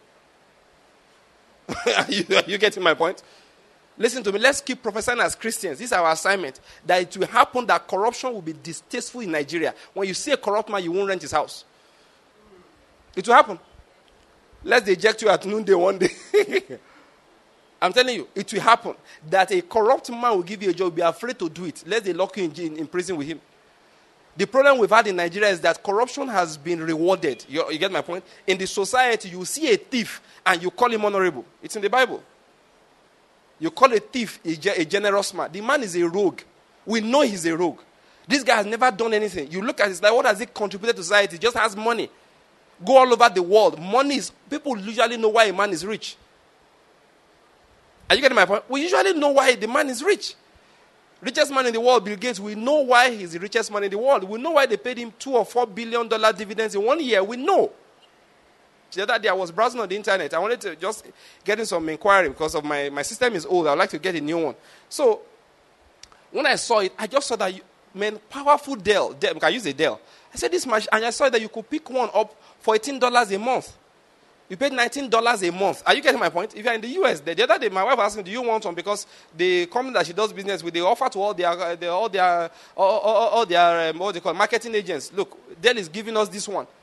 are, you, are you getting my point? Listen to me. Let's keep prophesying as Christians. This is our assignment. That it will happen that corruption will be distasteful in Nigeria. When you see a corrupt man, you won't rent his house. It will happen. Let's eject you at noonday one day. I'm telling you, it will happen. That a corrupt man will give you a job. Be afraid to do it. Let they lock you in, in, in prison with him. The problem we've had in Nigeria is that corruption has been rewarded. You, you get my point? In the society, you see a thief and you call him honorable. It's in the Bible. You call a thief a, a generous man. The man is a rogue. We know he's a rogue. This guy has never done anything. You look at his life, what has he contributed to society? He just has money. Go all over the world. Money is, people usually know why a man is rich. Are you getting my point? We usually know why the man is rich. Richest man in the world, Bill Gates, we know why he's the richest man in the world. We know why they paid him two or four billion dollar dividends in one year. We know. The other day I was browsing on the internet. I wanted to just get in some inquiry because of my, my system is old. I would like to get a new one. So when I saw it, I just saw that, you, man, powerful Dell. Dell. I use a Dell. I said this much, and I saw that you could pick one up for eighteen dollars a month. You paid nineteen dollars a month. Are you getting my point? If you're in the U S, the, the other day my wife asked me, do you want one? Because the company that she does business with, they offer to all their, uh, their all their, all, all, all their um, what they call marketing agents. Look, Dell is giving us this one.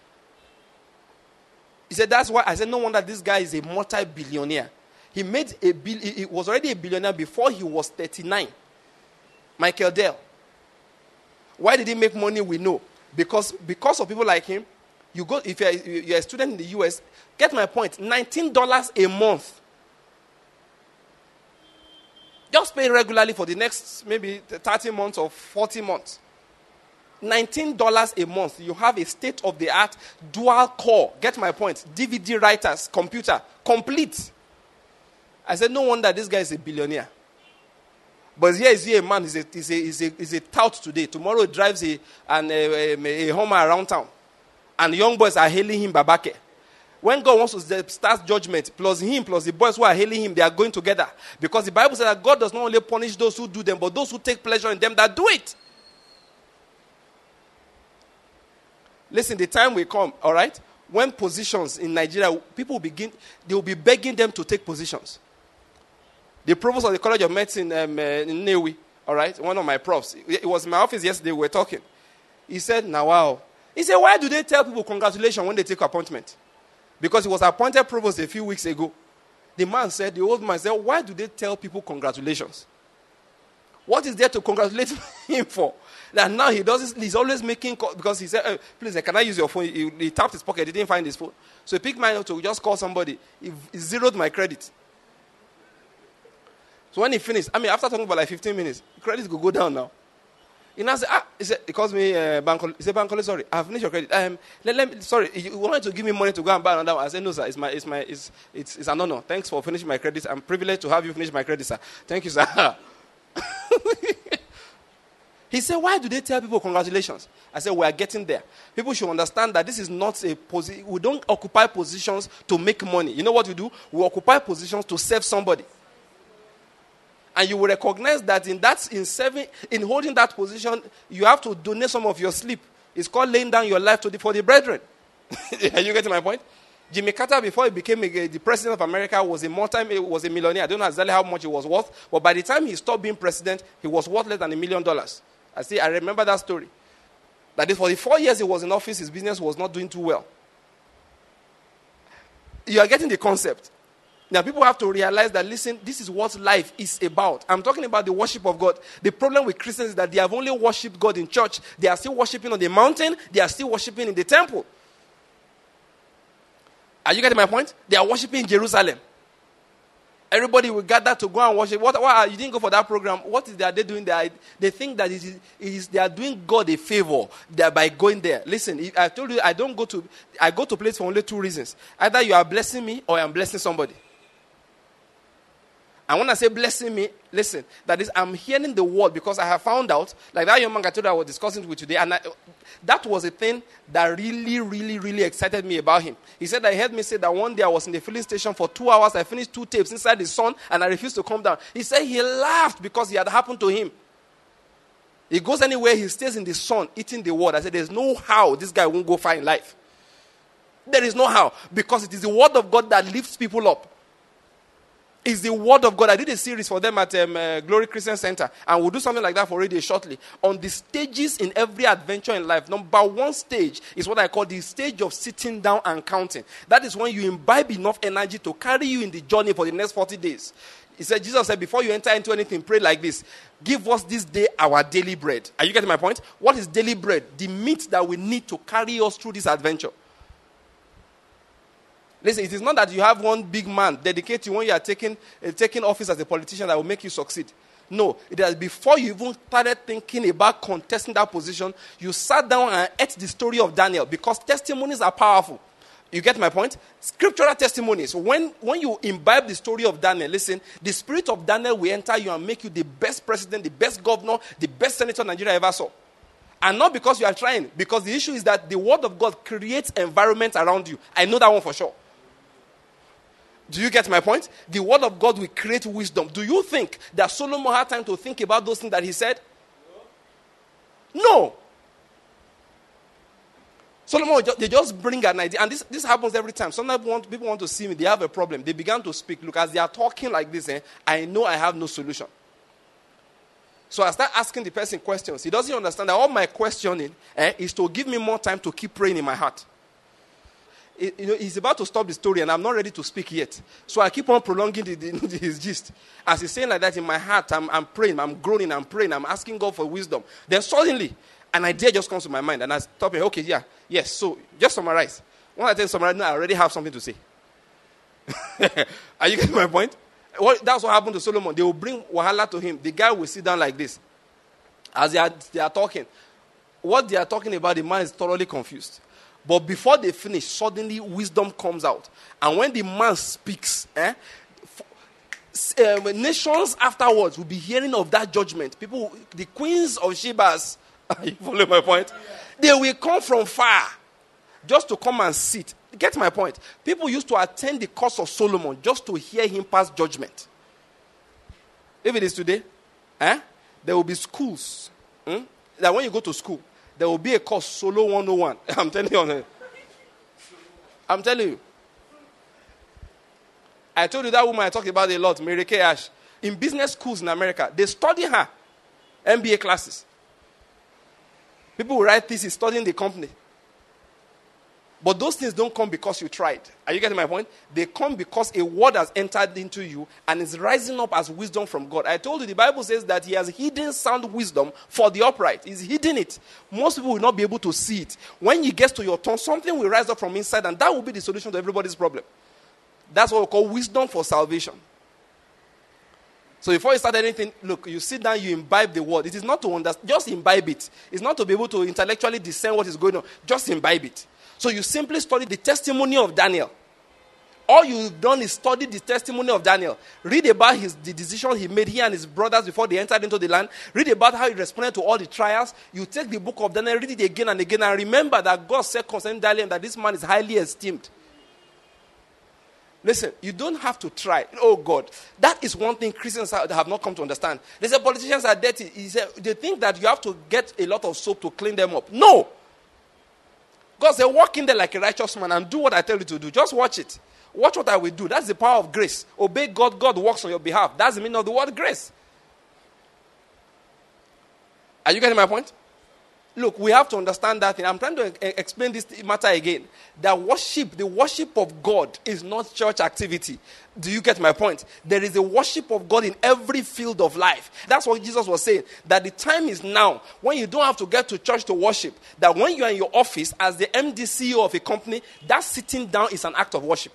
He said, that's why. I said, no wonder this guy is a multi-billionaire. He made a bill. He was already a billionaire before he was thirty-nine. Michael Dell. Why did he make money? We know. Because, because of people like him, you go, if you're, you're a student in the U S, get my point, nineteen dollars a month. Just pay regularly for the next maybe thirty months or forty months. nineteen dollars a month. You have a state-of-the-art dual core. Get my point. D V D writers, computer, complete. I said, no wonder this guy is a billionaire. But here is here a man, he's a, he's a, he's a, he's a tout today. Tomorrow he drives a, an, a, a, a Hummer around town. And young boys are hailing him Babake. when God wants to start judgment, plus him, plus the boys who are hailing him, they are going together. Because the Bible says that God does not only punish those who do them, but those who take pleasure in them that do it. Listen, the time will come, all right, when positions in Nigeria, people will begin, they will be begging them to take positions. The provost of the College of Medicine um, uh, in Newi, all right, one of my profs, it was in my office yesterday, we were talking. He said, now wow. He said, why do they tell people congratulations when they take appointment? Because he was appointed provost a few weeks ago. The man said, the old man said, why do they tell people congratulations? What is there to congratulate him for? That now he does this, he's always making, call, because he said, oh, please, can I use your phone? He, he tapped his pocket, he didn't find his phone. So he picked mine up to just call somebody. He, he zeroed my credit. So when he finished, I mean, after talking for like fifteen minutes, credit could go down now. He now said, ah, he said, he calls me, uh, Bankole. He said, Bankole, sorry, I have finished your credit. Um, let, let me, sorry, you wanted to give me money to go and buy another one. I said, no, sir, it's my, it's my, it's, it's, it's an honor. Thanks for finishing my credit. I'm privileged to have you finish my credit, sir. Thank you, sir. He said, why do they tell people congratulations? I said, we are getting there. People should understand that this is not a position. We don't occupy positions to make money. You know what we do? We occupy positions to serve somebody. And you will recognize that in that, in serving, in holding that position, you have to donate some of your sleep. It's called laying down your life to the, for the brethren. Are you getting my point? Jimmy Carter, before he became a, the president of America, was a multi, was a millionaire. I don't know exactly how much he was worth, but by the time he stopped being president, he was worth less than a million dollars. I see. I remember that story. That is, for the four years he was in office, his business was not doing too well. You are getting the concept. Now, people have to realize that, listen, this is what life is about. I'm talking about the worship of God. The problem with Christians is that they have only worshipped God in church. They are still worshiping on the mountain. They are still worshiping in the temple. Are you getting my point? They are worshiping in Jerusalem. Everybody will gather to go and worship. What, what, you didn't go for that program. What is they, are they doing there? They think that it is, it is, they are doing God a favor by going there. Listen, if I told you I don't go to, I go to place for only two reasons. Either you are blessing me or I am blessing somebody. And when I say blessing me, listen, that is, I'm hearing the word because I have found out, like that young man I told you I was discussing with today, and I, that was a thing that really, really, really excited me about him. He said that he heard me say that one day I was in the filling station for two hours, I finished two tapes inside the sun, and I refused to come down. He said he laughed because it had happened to him. He goes anywhere, he stays in the sun, eating the word. I said, there's no how this guy won't go far in life. There is no how, because it is the word of God that lifts people up. It's the word of God. I did a series for them at um, uh, Glory Christian Center, and we'll do something like that for radio shortly. On the stages in every adventure in life, number one stage is what I call the stage of sitting down and counting. That is when you imbibe enough energy to carry you in the journey for the next forty days. He said, Jesus said, before you enter into anything, pray like this. Give us this day our daily bread. Are you getting my point? What is daily bread? The meat that we need to carry us through this adventure. Listen, it is not that you have one big man dedicated when you are taking, uh, taking office as a politician that will make you succeed. No, it is before you even started thinking about contesting that position, you sat down and ate the story of Daniel, because testimonies are powerful. You get my point? Scriptural testimonies. When, when you imbibe the story of Daniel, listen, the spirit of Daniel will enter you and make you the best president, the best governor, the best senator Nigeria ever saw. And not because you are trying, because the issue is that the word of God creates environment around you. I know that one for sure. Do you get my point? The word of God will create wisdom. Do you think that Solomon had time to think about those things that he said? No. Solomon, they just bring an idea. And this, this happens every time. Sometimes people want, people want to see me. They have a problem. They began to speak. Look, as they are talking like this, eh, I know I have no solution. So I start asking the person questions. He doesn't understand that all my questioning eh, is to give me more time to keep praying in my heart. You know, he's about to stop the story and I'm not ready to speak yet. So I keep on prolonging the, the, his gist. As he's saying like that in my heart, I'm, I'm praying, I'm groaning, I'm praying, I'm asking God for wisdom. Then suddenly, an idea just comes to my mind and I stop him. Okay, yeah, yes, so just summarize. When I tell you summarize, I already have something to say. Are you getting my point? Well, that's what happened to Solomon. They will bring wahala to him. The guy will sit down like this. As they are, they are talking. What they are talking about, the man is thoroughly confused. But before they finish, suddenly wisdom comes out. And when the man speaks, eh, f- uh, nations afterwards will be hearing of that judgment. People, the queens of Sheba's, you follow my point? They will come from far just to come and sit. Get my point? People used to attend the course of Solomon just to hear him pass judgment. If it is today, eh, there will be schools. Hmm, that when you go to school, there will be a course, Solo one oh one. I'm telling you. I'm telling you. I told you that woman I talked about a lot, Mary Kay Ash. In business schools in America, they study her. M B A classes. People will write thesis studying the company. But those things don't come because you tried. Are you getting my point? They come because a word has entered into you and is rising up as wisdom from God. I told you the Bible says that he has hidden sound wisdom for the upright. He's hidden it. Most people will not be able to see it. When it gets to your tongue, something will rise up from inside, and that will be the solution to everybody's problem. That's what we call wisdom for salvation. So before you start anything, look, you sit down, you imbibe the word. It is not to understand, just imbibe it. It's not to be able to intellectually discern what is going on. Just imbibe it. So you simply study the testimony of Daniel. All you've done is study the testimony of Daniel. Read about his, the decision he made, he and his brothers, before they entered into the land. Read about how he responded to all the trials. You take the book of Daniel, read it again and again, and remember that God said concerning Daniel that this man is highly esteemed. Listen, you don't have to try. Oh God, that is one thing Christians have, have not come to understand. They say politicians are dirty. He said, they think that you have to get a lot of soap to clean them up. No. God said, walk in there like a righteous man and do what I tell you to do. Just watch it. Watch what I will do. That's the power of grace. Obey God. God works on your behalf. That's the meaning of the word grace. Are you getting my point? Look, we have to understand that thing. I'm trying to explain this matter again. That worship, the worship of God is not church activity. Do you get my point? There is a worship of God in every field of life. That's what Jesus was saying. That the time is now when you don't have to get to church to worship. That when you are in your office as the M D C E O of a company, that sitting down is an act of worship.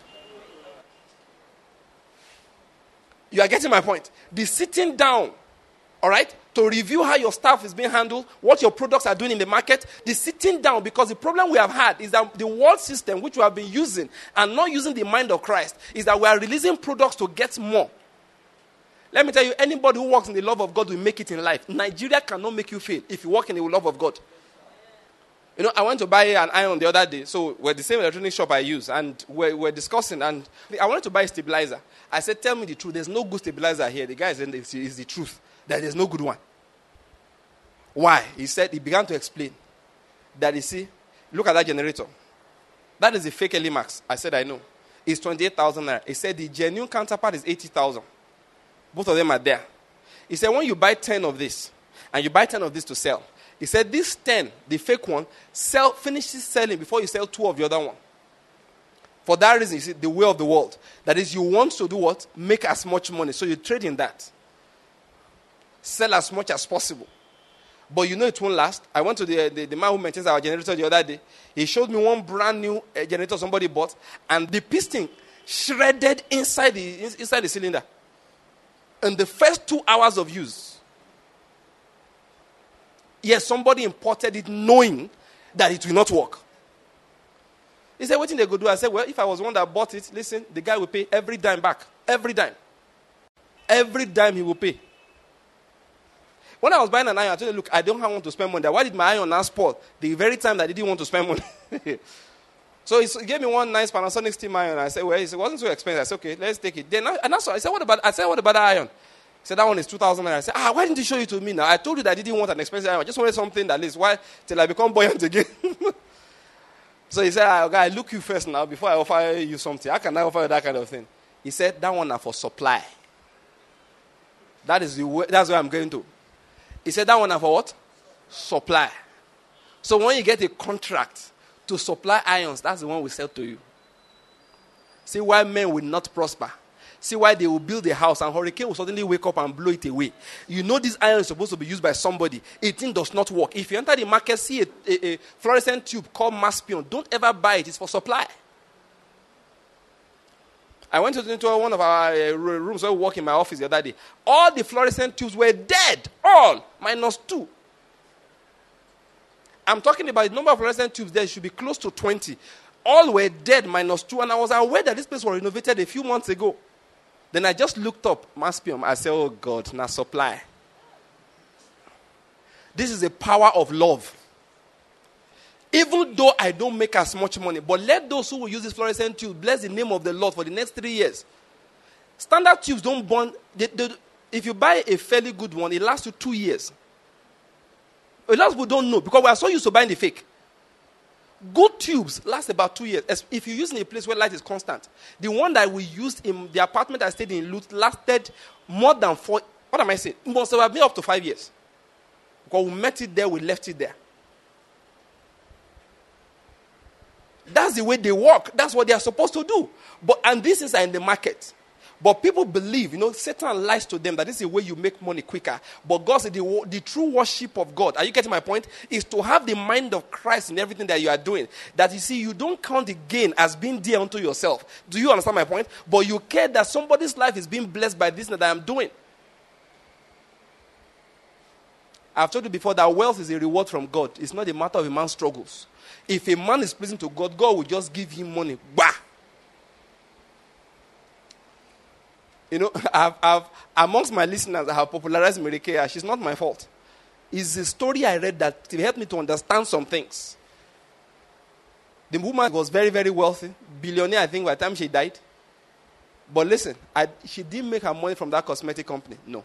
You are getting my point? The sitting down, all right, to review how your staff is being handled, what your products are doing in the market, the sitting down, because the problem we have had is that the world system which we have been using and not using the mind of Christ is that we are releasing products to get more. Let me tell you, anybody who walks in the love of God will make it in life. Nigeria cannot make you fail if you walk in the love of God. You know, I went to buy an iron the other day, so we're the same electronic shop I use, and we're, we're discussing, and I wanted to buy a stabilizer. I said, tell me the truth, there's no good stabilizer here. The guy said, it's the truth, that there's no good one. Why? He said, he began to explain that, you see, look at that generator. That is a fake Elimax. I said, I know. It's twenty-eight thousand naira. He said, the genuine counterpart is eighty thousand. Both of them are there. He said, when you buy ten of this, and you buy ten of this to sell, he said, this ten, the fake one, sell, finishes selling before you sell two of the other one. For that reason, you see, the way of the world. That is, you want to do what? Make as much money. So you trade in that. Sell as much as possible. But you know it won't last. I went to the, the, the man who maintains our generator the other day. He showed me one brand new uh, generator somebody bought. And the piston shredded inside the, inside the cylinder. In the first two hours of use. Yes, somebody imported it knowing that it will not work. He said, what thing they go do? I said, well, if I was one that bought it, listen, the guy will pay every dime back. Every dime. Every dime he will pay. When I was buying an iron, I told him, look, I don't want to spend money. Why did my iron now spoil? The very time that I didn't want to spend money. So he gave me one nice Panasonic steam iron. I said, well, it wasn't so expensive. I said, okay, let's take it. Then I, and I said, what about, I said, what about that iron? He said, that one is two thousand naira. I said, ah, why didn't you show it to me now? I told you that I didn't want an expensive iron. I just wanted something that is why till I become buoyant again. So he said, ah, okay, I look you first now before I offer you something. How can I offer you that kind of thing? He said, that one is for supply. That is the way, that's where I'm going to. He said, that one is for what? Supply. So when you get a contract to supply irons, that's the one we sell to you. See why men will not prosper. See why they will build a house and hurricane will suddenly wake up and blow it away. You know this iron is supposed to be used by somebody. It thing does not work. If you enter the market, see a, a, a fluorescent tube called Maspion. Don't ever buy it. It's for supply. I went into one of our uh, rooms where we work in my office the other day. All the fluorescent tubes were dead. All. Minus two. I'm talking about the number of fluorescent tubes there should be close to twenty. All were dead minus two. And I was aware that this place was renovated a few months ago. Then I just looked up Maspium. I said, oh God, now supply. This is the power of love. Even though I don't make as much money, but let those who will use this fluorescent tube bless the name of the Lord for the next three years. Standard tubes don't burn. They, they, if you buy a fairly good one, it lasts you two years. A lot of people don't know because we are so used to buying the fake. Good tubes last about two years. If you use in a place where light is constant. The one that we used in the apartment I stayed in Lut lasted more than four. What am I saying? It must have been up to five years. Because we met it there, we left it there. That's the way they work. That's what they are supposed to do. But and these things are in the market. But people believe, you know, Satan lies to them that this is the way you make money quicker. But God said the, the true worship of God, are you getting my point? Is to have the mind of Christ in everything that you are doing. That you see, you don't count the gain as being dear unto yourself. Do you understand my point? But you care that somebody's life is being blessed by this that I am doing. I've told you before that wealth is a reward from God. It's not a matter of a man's struggles. If a man is pleasing to God, God will just give him money. Bah! You know, I've, I've, amongst my listeners, I have popularized Mary Kay. She's not my fault. It's a story I read that helped me to understand some things. The woman was very, very wealthy. Billionaire, I think, by the time she died. But listen, I, she didn't make her money from that cosmetic company. No.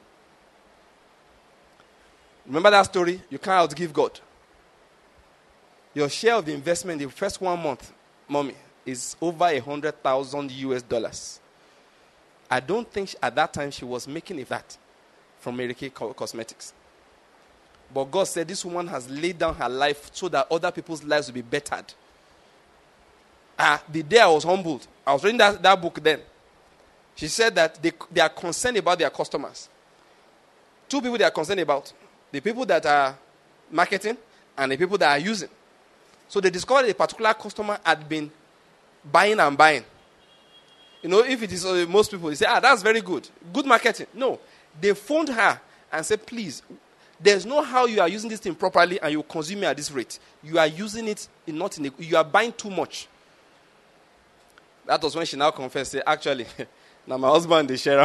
Remember that story? You can't outgive God. Your share of the investment in the first one month, mommy, is over a hundred thousand U S dollars. I don't think she, at that time she was making it that from Mary Kay Cosmetics. But God said this woman has laid down her life so that other people's lives will be bettered. Ah, the day I was humbled, I was reading that, that book then. She said that they, they are concerned about their customers. Two people they are concerned about. The people that are marketing and the people that are using. So they discovered a particular customer had been buying and buying. You know, if it is uh, most people, they say, ah, that's very good. Good marketing. No. They phoned her and said, please, there's no how you are using this thing properly and you consume it at this rate. You are using it in not in a, you are buying too much. That was when she now confessed, say, actually, now my husband is share.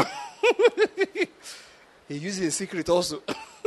He uses it in secret also.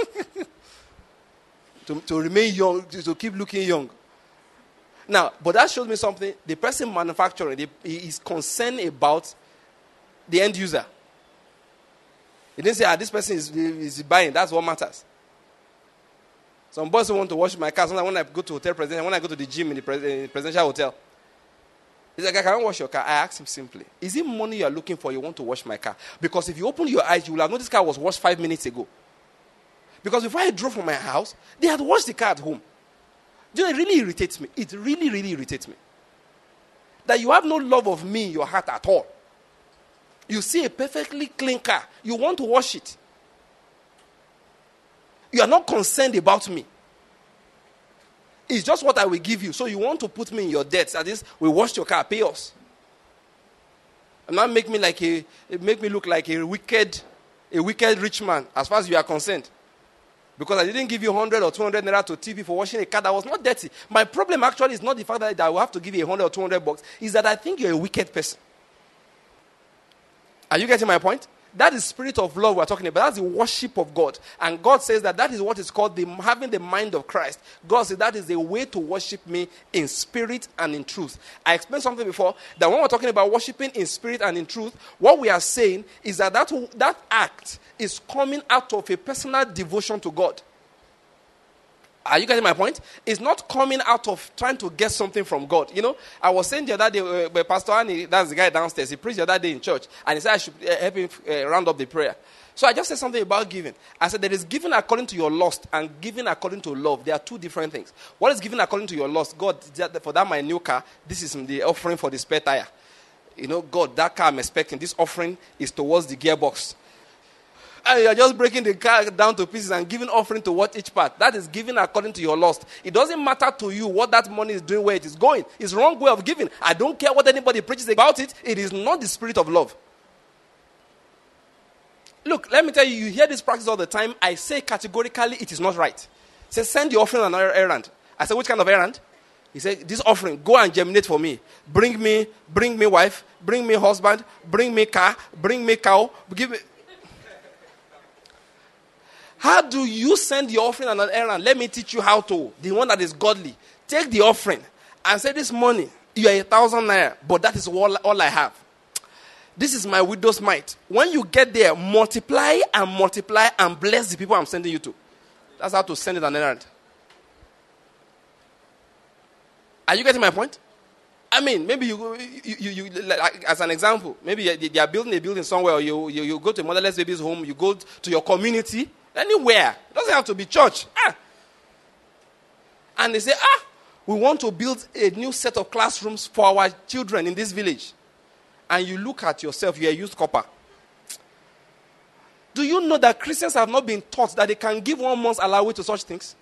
to, to remain young, to, to keep looking young. Now, but that shows me something. The person manufacturing, he is concerned about the end user. He didn't say, ah, this person is, is buying. That's what matters. Some boys who want to wash my car, sometimes when I go to hotel presidential, when I go to the gym in the, pres- in the presidential hotel, he's like, I can't wash your car. I asked him simply, is it money you are looking for? You want to wash my car? Because if you open your eyes, you will have known this car was washed five minutes ago. Because before I drove from my house, they had washed the car at home. Do you know, it really irritates me. It really, really irritates me. That you have no love of me in your heart at all. You see a perfectly clean car. You want to wash it. You are not concerned about me. It's just what I will give you. So you want to put me in your debt. That is, we wash your car, pay us. And not make me like a, make me look like a wicked, a wicked rich man as far as you are concerned. Because I didn't give you one hundred or two hundred naira to T V for washing a car that was not dirty. My problem actually is not the fact that I will have to give you one hundred or two hundred bucks. It's that I think you're a wicked person. Are you getting my point? That is spirit of love we're talking about. That's the worship of God. And God says that that is what is called the, having the mind of Christ. God says that is the way to worship me in spirit and in truth. I explained something before, that when we're talking about worshiping in spirit and in truth, what we are saying is that that, that act is coming out of a personal devotion to God. Are you getting my point? It's not coming out of trying to get something from God. You know, I was saying the other day, uh, Pastor Annie, that's the guy downstairs, he preached the other day in church, and he said I should uh, help him uh, round up the prayer. So I just said something about giving. I said there is giving according to your lust and giving according to love. They are two different things. What is giving according to your lust? God, for that my new car, this is the offering for the spare tire. You know, God, that car I'm expecting, this offering is towards the gearbox. And you're just breaking the car down to pieces and giving offering to what each part. That is giving according to your lust. It doesn't matter to you what that money is doing, where it is going. It's wrong way of giving. I don't care what anybody preaches about it. It is not the spirit of love. Look, let me tell you, you hear this practice all the time. I say categorically it is not right. Say, send the offering on an errand. I say, which kind of errand? He said, this offering, go and germinate for me. Bring me, bring me wife, bring me husband, bring me car, bring me cow, give me... How do you send the offering on an errand? Let me teach you how to. The one that is godly. Take the offering and say, this money, you are a thousand naira, but that is all, all I have. This is my widow's mite. When you get there, multiply and multiply and bless the people I'm sending you to. That's how to send it on an errand. Are you getting my point? I mean, maybe you, you, you, you like, as an example, maybe they are building a building somewhere, or you, you, you go to a motherless baby's home, you go to your community, anywhere. It doesn't have to be church. Ah. And they say, ah, we want to build a new set of classrooms for our children in this village. And you look at yourself, you are a used copper. Do you know that Christians have not been taught that they can give one month's allowance to such things?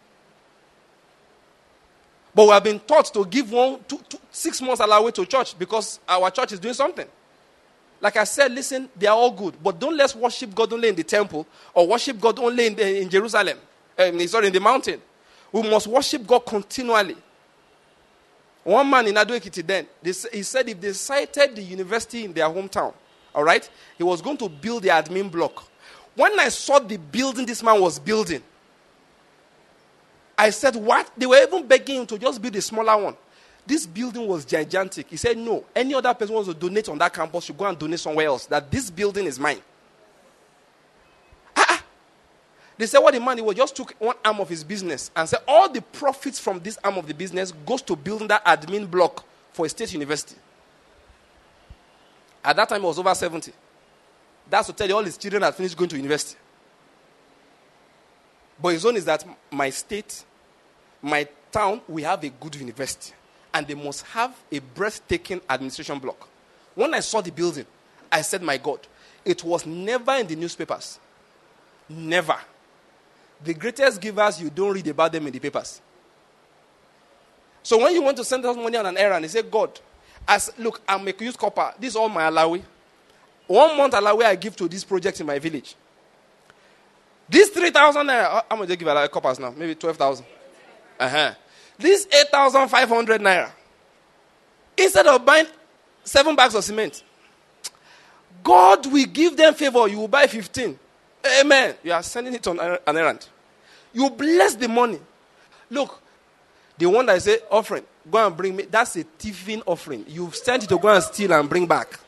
But we have been taught to give one, two, two, six months allowance to church because our church is doing something. Like I said, listen, they are all good. But don't let's worship God only in the temple or worship God only in, the, in Jerusalem. Um, sorry, in the mountain. We must worship God continually. One man in Ado Ekiti then, they, he said if they cited the university in their hometown, all right, he was going to build the admin block. When I saw the building this man was building, I said, what? They were even begging him to just build a smaller one. This building was gigantic. He said, no, any other person wants to donate on that campus should go and donate somewhere else. That this building is mine. Ah, ah. They said what the man, he was just took one arm of his business and said all the profits from this arm of the business goes to building that admin block for a state university. At that time, he was over seventy. That's to tell you all his children had finished going to university. But his own is that my state, my town, we have a good university. And they must have a breathtaking administration block. When I saw the building, I said, my God, it was never in the newspapers. Never. The greatest givers, you don't read about them in the papers. So when you want to send us money on an errand, you say, God, as look, I'm a youth copper. This is all my allowance. One month allowance I give to this project in my village. This three thousand naira, how much they give allowance coppers now? Maybe twelve thousand. Uh-huh. This eight thousand five hundred naira. Instead of buying seven bags of cement, God will give them favor. You will buy fifteen. Amen. You are sending it on an errand. You bless the money. Look, the one that I say offering, go and bring me. That's a thieving offering. You've sent it to go and steal and bring back.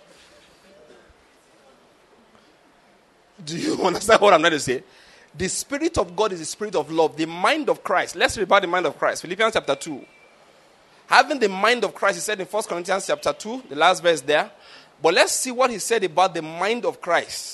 Do you understand what I'm trying to say? The Spirit of God is the Spirit of love. The mind of Christ. Let's read about the mind of Christ. Philippians chapter two. Having the mind of Christ, he said in First Corinthians chapter two, the last verse there. But let's see what he said about the mind of Christ.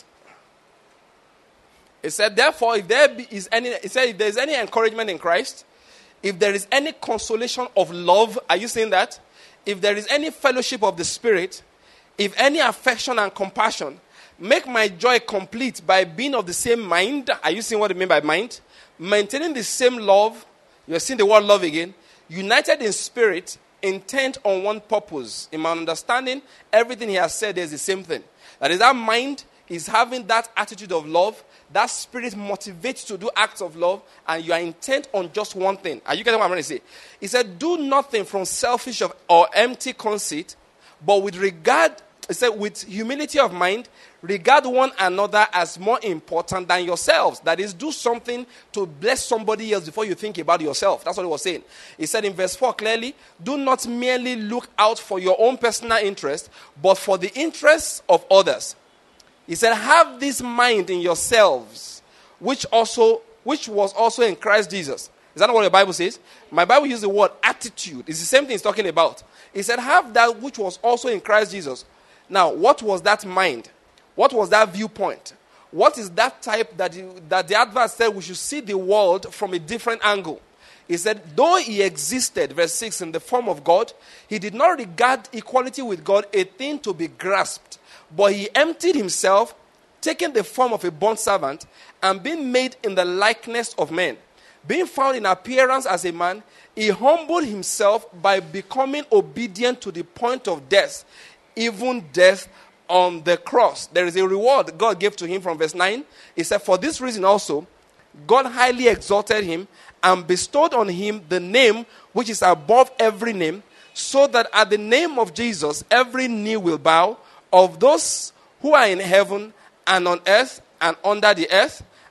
He said, therefore, if there be, is any, he said, if there is any encouragement in Christ, if there is any consolation of love, are you saying that? If there is any fellowship of the Spirit, if any affection and compassion, make my joy complete by being of the same mind. Are you seeing what I mean by mind? Maintaining the same love. You're seeing the word love again. United in spirit, intent on one purpose. In my understanding, everything he has said is the same thing. That is, that mind is having that attitude of love. That spirit motivates to do acts of love, and you are intent on just one thing. Are you getting what I'm trying to say? He said, do nothing from selfish or empty conceit, but with regard, he said, with humility of mind, regard one another as more important than yourselves. That is, do something to bless somebody else before you think about yourself. That's what he was saying. He said in verse four clearly, do not merely look out for your own personal interest, but for the interests of others. He said, have this mind in yourselves, which also, which was also in Christ Jesus. Is that not what the Bible says? My Bible uses the word attitude. It's the same thing he's talking about. He said, have that which was also in Christ Jesus. Now, what was that mind? What was that viewpoint? What is that type that, you, that the advert said we should see the world from a different angle? He said, though he existed, verse six, in the form of God, he did not regard equality with God a thing to be grasped, but he emptied himself, taking the form of a bondservant, and being made in the likeness of men. Being found in appearance as a man, he humbled himself by becoming obedient to the point of death, even death on the cross. There is a reward God gave to him from verse nine. He said, for this reason also, God highly exalted him and bestowed on him the name which is above every name, so that at the name of Jesus every knee will bow, of those who are in heaven and on earth and under the earth,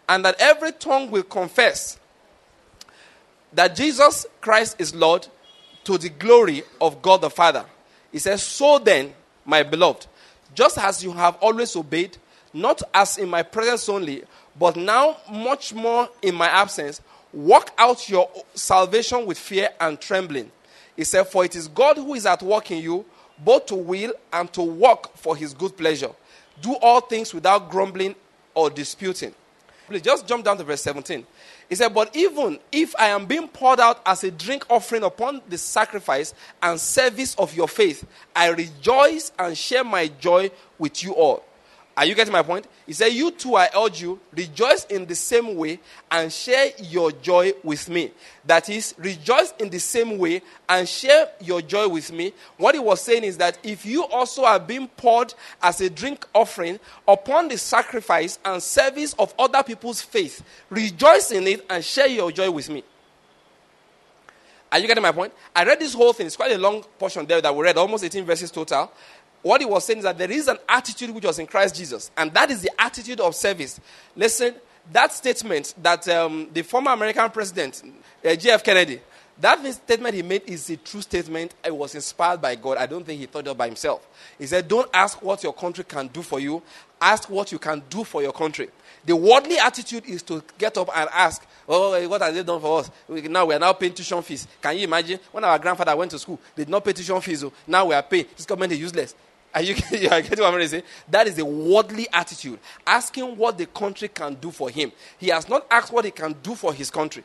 and that every tongue will confess that Jesus Christ is Lord, to the glory of God the Father. He says, so then, my beloved, just as you have always obeyed, not as in my presence only, but now much more in my absence, work out your salvation with fear and trembling. He said, for it is God who is at work in you, both to will and to work for his good pleasure. Do all things without grumbling or disputing. Please just jump down to verse seventeen. He said, but even if I am being poured out as a drink offering upon the sacrifice and service of your faith, I rejoice and share my joy with you all. Are you getting my point? He said, you too, I urge you, rejoice in the same way and share your joy with me. That is, rejoice in the same way and share your joy with me. What he was saying is that if you also are being poured as a drink offering upon the sacrifice and service of other people's faith, rejoice in it and share your joy with me. Are you getting my point? I read this whole thing. It's quite a long portion there that we read, almost eighteen verses total. What he was saying is that there is an attitude which was in Christ Jesus, and that is the attitude of service. Listen, that statement that um, the former American president, uh, J F Kennedy, that statement he made is a true statement. It was inspired by God. I don't think he thought it by himself. He said, don't ask what your country can do for you. Ask what you can do for your country. The worldly attitude is to get up and ask, oh, what have they done for us? We, now we are now paying tuition fees. Can you imagine? When our grandfather went to school, they did not pay tuition fees. So now we are paying. This government is useless. Are you getting what I'm saying? That is a worldly attitude. Asking what the country can do for him. He has not asked what he can do for his country.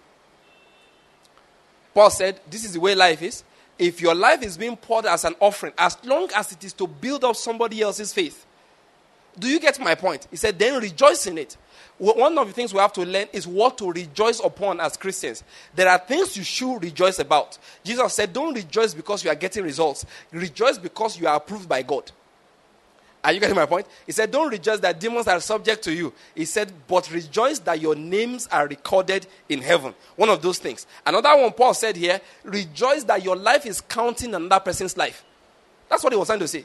Paul said, this is the way life is. If your life is being poured as an offering, as long as it is to build up somebody else's faith. Do you get my point? He said, then rejoice in it. One of the things we have to learn is what to rejoice upon as Christians. There are things you should rejoice about. Jesus said, don't rejoice because you are getting results. Rejoice because you are approved by God. Are you getting my point? He said, don't rejoice that demons are subject to you. He said, but rejoice that your names are recorded in heaven. One of those things. Another one Paul said here, rejoice that your life is counting another person's life. That's what he was trying to say.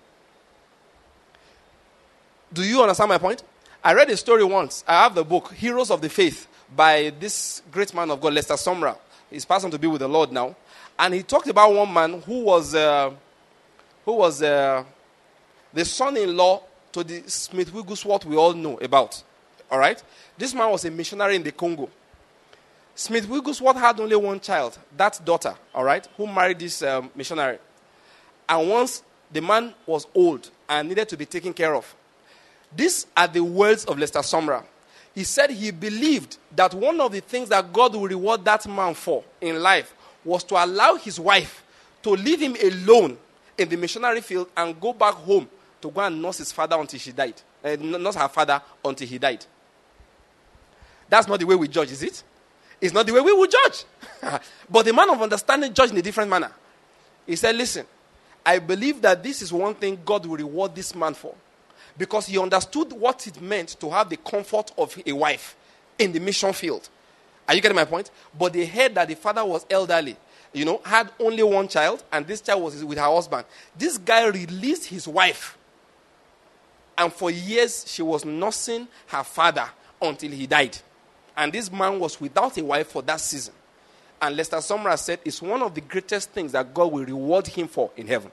Do you understand my point? I read a story once. I have the book, Heroes of the Faith, by this great man of God, Lester Sumrall. He's passed on to be with the Lord now. And he talked about one man who was, uh, who was uh, the son-in-law to the Smith Wigglesworth we all know about. All right? This man was a missionary in the Congo. Smith Wigglesworth had only one child, that daughter, all right, who married this um, missionary. And once the man was old and needed to be taken care of. These are the words of Lester Sumrall. He said he believed that one of the things that God will reward that man for in life was to allow his wife to leave him alone in the missionary field and go back home to go and nurse his father until she died. Uh, nurse her father until he died. That's not the way we judge, is it? It's not the way we would judge. But the man of understanding judged in a different manner. He said, listen, I believe that this is one thing God will reward this man for. Because he understood what it meant to have the comfort of a wife in the mission field. Are you getting my point? But they heard that the father was elderly, you know, had only one child, and this child was with her husband. This guy released his wife. And for years, she was nursing her father until he died. And this man was without a wife for that season. And Lester Sumrall said it's one of the greatest things that God will reward him for in heaven.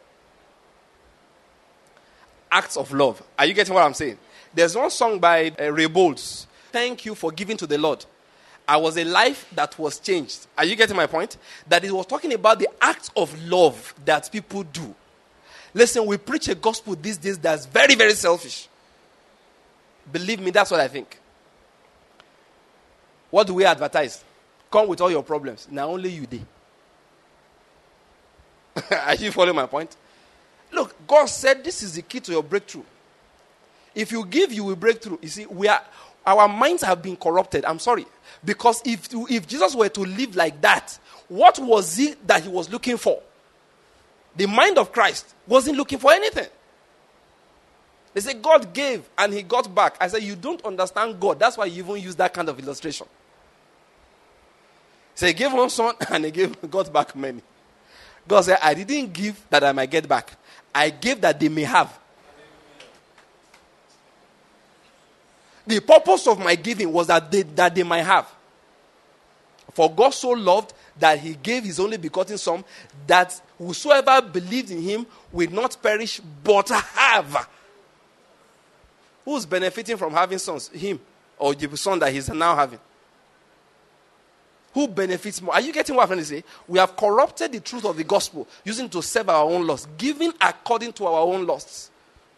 Acts of love. Are you getting what I'm saying? There's one song by uh, Ray Boltz. Thank you for giving to the Lord. I was a life that was changed. Are you getting my point? That it was talking about the acts of love that people do. Listen, we preach a gospel these days that's very, very selfish. Believe me, that's what I think. What do we advertise? Come with all your problems. Now only you did. Are you following my point? Look, God said this is the key to your breakthrough. If you give, you will break through. You see, we are, our minds have been corrupted. I'm sorry. Because if, if Jesus were to live like that, what was it that he was looking for? The mind of Christ wasn't looking for anything. They say God gave and he got back. I said, you don't understand God. That's why you even use that kind of illustration. So he gave one son and he gave, got back many. God said, I didn't give that I might get back. I gave that they may have. The purpose of my giving was that they, that they might have. For God so loved that he gave his only begotten Son, that whosoever believed in him will not perish but have. Who's benefiting from having sons? Him or the son that he's now having? Who benefits more? Are you getting what I'm trying to say? We have corrupted the truth of the gospel using it to serve our own lusts, giving according to our own lusts.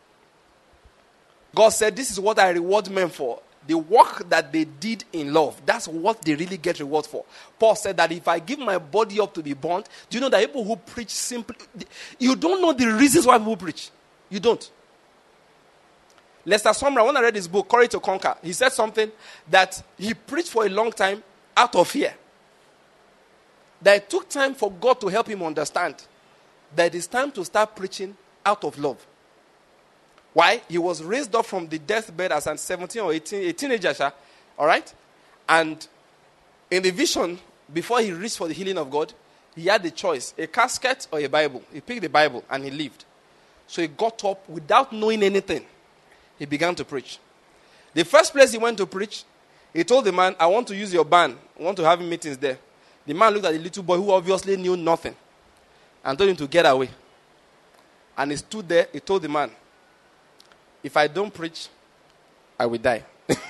God said, this is what I reward men for. The work that they did in love. That's what they really get reward for. Paul said that if I give my body up to be burnt, do you know that people who preach simply, you don't know the reasons why people preach. You don't. Lester Sumrall, when I read his book, Courage to Conquer, he said something that he preached for a long time out of fear. That it took time for God to help him understand that it's time to start preaching out of love. Why? He was raised up from the deathbed as a seventeen or eighteen, a teenager, all right? And in the vision, before he reached for the healing of God, he had the choice, a casket or a Bible. He picked the Bible and he lived. So he got up without knowing anything. He began to preach. The first place he went to preach, he told the man, I want to use your barn. I want to have meetings there. The man looked at the little boy who obviously knew nothing and told him to get away. And he stood there. He told the man, if I don't preach, I will die.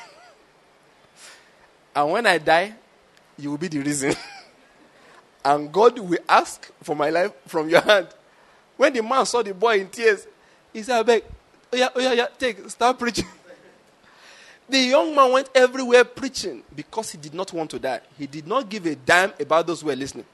And when I die, you will be the reason. And God will ask for my life from your hand. When the man saw the boy in tears, he said, I beg, oh yeah, oh yeah, yeah, take, start preaching. The young man went everywhere preaching because he did not want to die. He did not give a damn about those who were listening.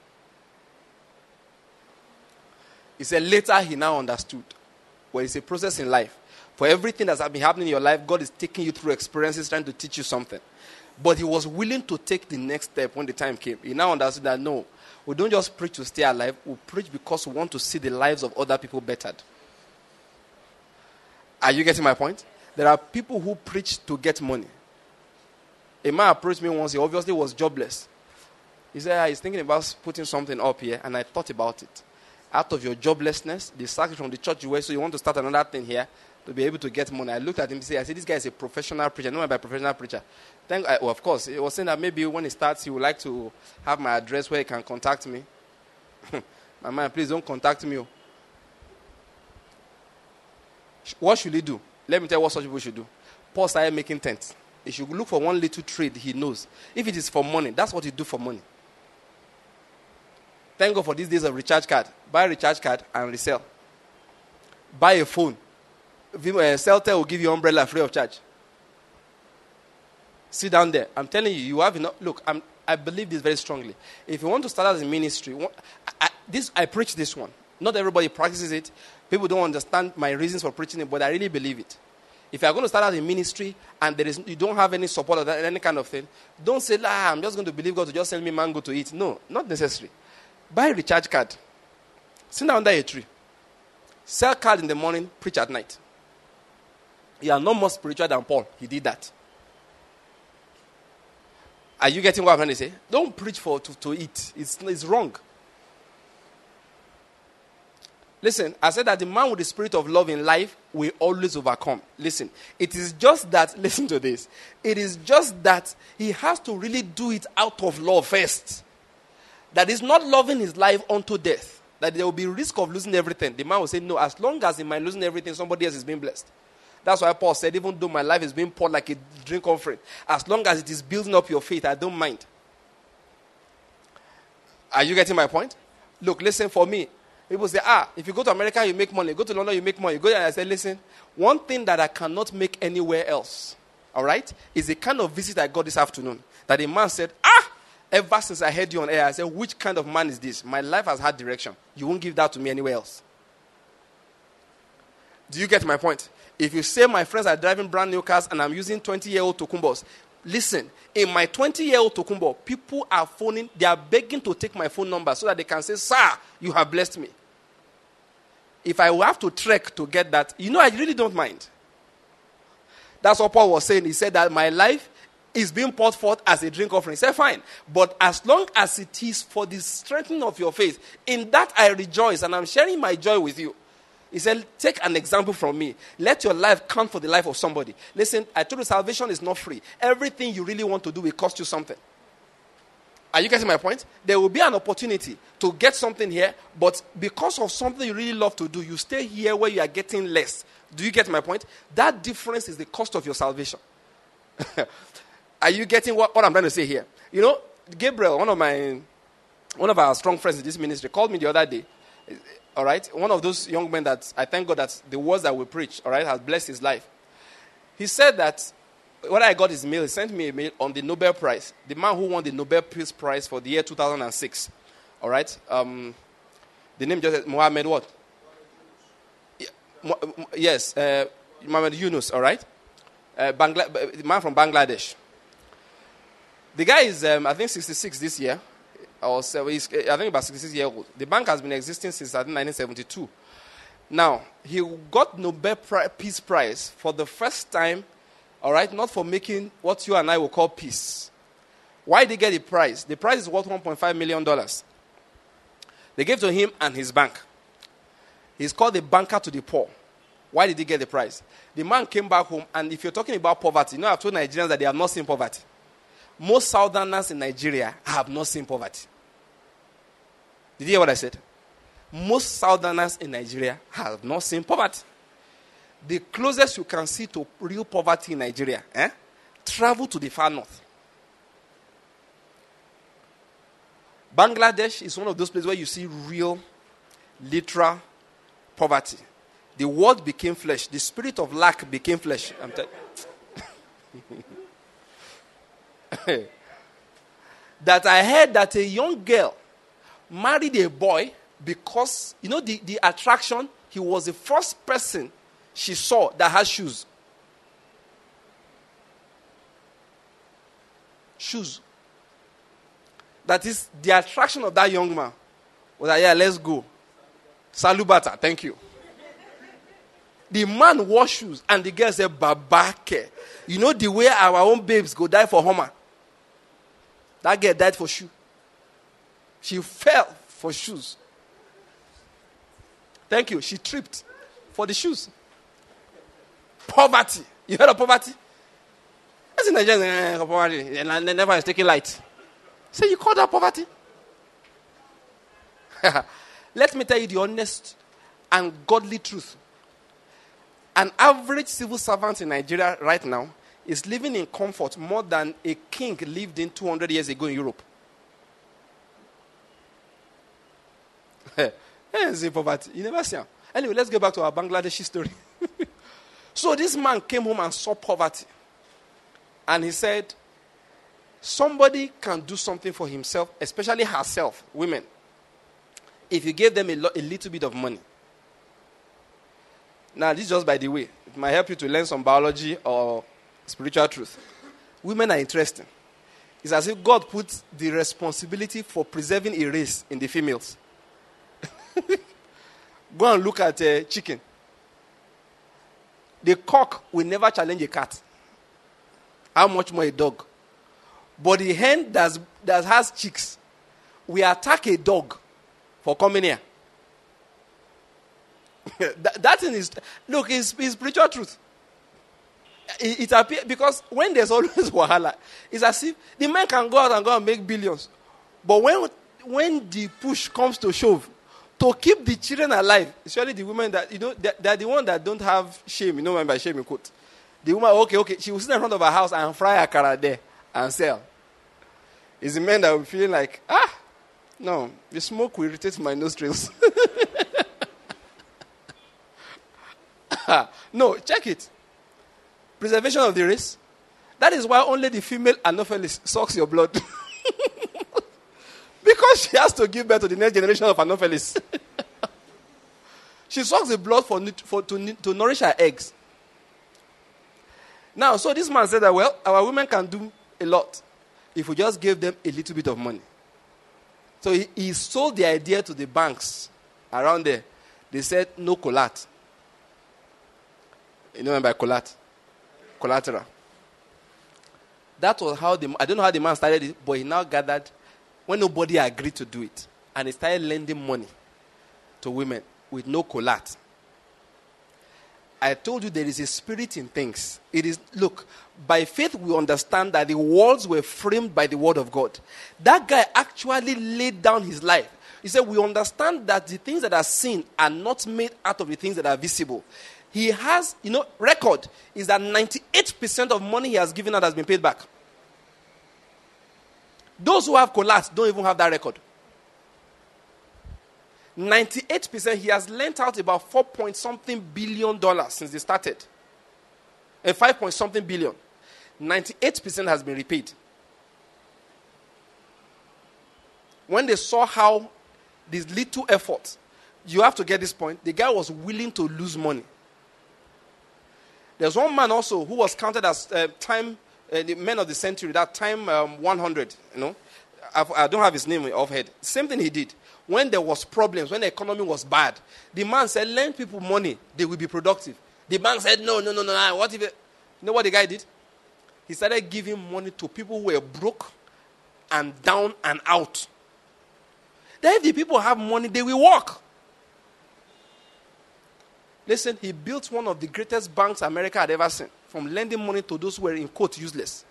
He said later he now understood. Well, it's a process in life. For everything that's been happening in your life, God is taking you through experiences, trying to teach you something. But he was willing to take the next step when the time came. He now understood that no, we don't just preach to stay alive. We preach because we want to see the lives of other people bettered. Are you getting my point? There are people who preach to get money. A man approached me once. He obviously was jobless. He said, he's thinking about putting something up here, and I thought about it. Out of your joblessness, they sacked you from the church you were, so you want to start another thing here to be able to get money. I looked at him and said, I said, this guy is a professional preacher. I know him by professional preacher. Then, I, well, of course, he was saying that maybe when he starts, he would like to have my address where he can contact me. My man, please don't contact me. What should he do? Let me tell you what such people should do. Paul started making tents. He should look for one little trade he knows. If it is for money, that's what he do for money. Thank God for these days of recharge card. Buy a recharge card and resell. Buy a phone. Celtel will give you umbrella free of charge. Sit down there. I'm telling you, you have enough. Look, I'm, I believe this very strongly. If you want to start as a ministry, I, I, this I preach this one. Not everybody practices it. People don't understand my reasons for preaching it, but I really believe it. If you are going to start out a ministry and there is, you don't have any support or that, any kind of thing, don't say, ah, I'm just going to believe God to just send me mango to eat. No, not necessary. Buy a recharge card. Sit down under a tree. Sell card in the morning, preach at night. You are no more spiritual than Paul. He did that. Are you getting what I'm trying to say? Don't preach for to, to eat. It's, it's wrong. Listen, I said that the man with the spirit of love in life will always overcome. Listen, it is just that, listen to this. It is just that he has to really do it out of love first. That is not loving his life unto death. That there will be risk of losing everything. The man will say, no, as long as he might losing everything, somebody else is being blessed. That's why Paul said, even though my life is being poured like a drink offering, as long as it is building up your faith, I don't mind. Are you getting my point? Look, listen, for me, people say, ah, if you go to America, you make money. Go to London, you make money. You go there, and I say, listen, one thing that I cannot make anywhere else, all right, is the kind of visit I got this afternoon. That a man said, ah, ever since I heard you on air, I said, which kind of man is this? My life has had direction. You won't give that to me anywhere else. Do you get my point? If you say my friends are driving brand new cars and I'm using twenty-year-old Tokumbos, listen, in my twenty-year-old Tokumbo, people are phoning, they are begging to take my phone number so that they can say, sir, you have blessed me. If I will have to trek to get that, you know, I really don't mind. That's what Paul was saying. He said that my life is being poured forth as a drink offering. He said, fine. But as long as it is for the strengthening of your faith, in that I rejoice and I'm sharing my joy with you. He said, take an example from me. Let your life count for the life of somebody. Listen, I told you salvation is not free. Everything you really want to do will cost you something. Are you getting my point? There will be an opportunity to get something here, but because of something you really love to do, you stay here where you are getting less. Do you get my point? That difference is the cost of your salvation. Are you getting what, what I'm trying to say here? You know, Gabriel, one of my, one of our strong friends in this ministry, called me the other day. All right, one of those young men that I thank God that the words that we preach, all right, has blessed his life. He said that when I got his mail, he sent me a mail on the Nobel Prize, the man who won the Nobel Peace Prize for the year two thousand six. All right, um, the name just Mohammed what? Yes, uh, Mohammed Yunus. All right, uh, Bangla- the man from Bangladesh. The guy is, um, I think, sixty-six this year. Or so he's, I think about sixty-six years old. The bank has been existing since I think nineteen seventy-two. Now, he got Nobel Peace Prize for the first time, all right, not for making what you and I will call peace. Why did he get the prize? The prize is worth one point five million dollars. They gave to him and his bank. He's called the banker to the poor. Why did he get the prize? The man came back home, and if you're talking about poverty, you know, I've told Nigerians that they have not seen poverty. Most Southerners in Nigeria have not seen poverty. Did you hear what I said? Most Southerners in Nigeria have not seen poverty. The closest you can see to real poverty in Nigeria, eh? Travel to the far north. Bangladesh is one of those places where you see real, literal poverty. The word became flesh. The spirit of lack became flesh. I'm telling you. That I heard that a young girl married a boy because, you know, the, the attraction, he was the first person she saw that has shoes. Shoes. That is, the attraction of that young man was that, yeah, let's go. Salubata, thank you. The man wore shoes, and the girl said, Babake. You know the way our own babes go die for Homer? That girl died for shoe. She fell for shoes. Thank you. She tripped for the shoes. Poverty. You heard of poverty? That's in Nigeria. Poverty. And never is taking light. So you call that poverty? Let me tell you the honest and godly truth. An average civil servant in Nigeria right now is living in comfort more than a king lived in two hundred years ago in Europe. Hey, poverty. You never see him. Anyway, let's go back to our Bangladeshi story. So this man came home and saw poverty. And he said, somebody can do something for himself, especially herself, women, if you gave them a, lo- a little bit of money. Now, this is just by the way. It might help you to learn some biology or spiritual truth. Women are interesting. It's as if God put the responsibility for preserving a race in the females. Go and look at a chicken. The cock will never challenge a cat. How much more a dog? But the hen that that has chicks will attack a dog for coming here. that, that thing is, look, it's, it's spiritual truth. It, it appears because when there's always wahala, it's as if the man can go out and go and make billions. But when when the push comes to shove, to keep the children alive, especially the women that, you know, they're, they're the ones that don't have shame. You know what I mean by shame in quote. The woman, okay, okay, she will sit in front of her house and fry akara there and sell. It's the men that will be feeling like, ah, no, the smoke will irritate my nostrils. No, check it. Preservation of the race. That is why only the female Anopheles sucks your blood. Because she has to give birth to the next generation of Anopheles. She sucks the blood for, for to, to nourish her eggs. Now, so this man said that, well, our women can do a lot if we just give them a little bit of money. So he, he sold the idea to the banks around there. They said, no collat. You know what I mean by collat? Collateral. That was how the, I don't know how the man started it, but he now gathered when nobody agreed to do it. And he started lending money to women with no collat. I told you there is a spirit in things. It is, look, by faith we understand that the worlds were framed by the word of God. That guy actually laid down his life. He said, we understand that the things that are seen are not made out of the things that are visible. He has, you know, record is that ninety-eight percent of money he has given out has been paid back. Those who have collapsed don't even have that record. ninety-eight percent, he has lent out about four point something billion dollars since they started. And five point something billion. ninety-eight percent has been repaid. When they saw how this little effort, you have to get this point, the guy was willing to lose money. There's one man also who was counted as uh, time, uh, the men of the century, that time um, one hundred, you know. I, I don't have his name off head. Same thing he did. When there was problems, when the economy was bad, the man said, lend people money, they will be productive. The bank said, no, no, no, no, what if it... You know what the guy did? He started giving money to people who were broke and down and out. Then if the people have money, they will work. Listen, he built one of the greatest banks America had ever seen, from lending money to those who were in quote useless.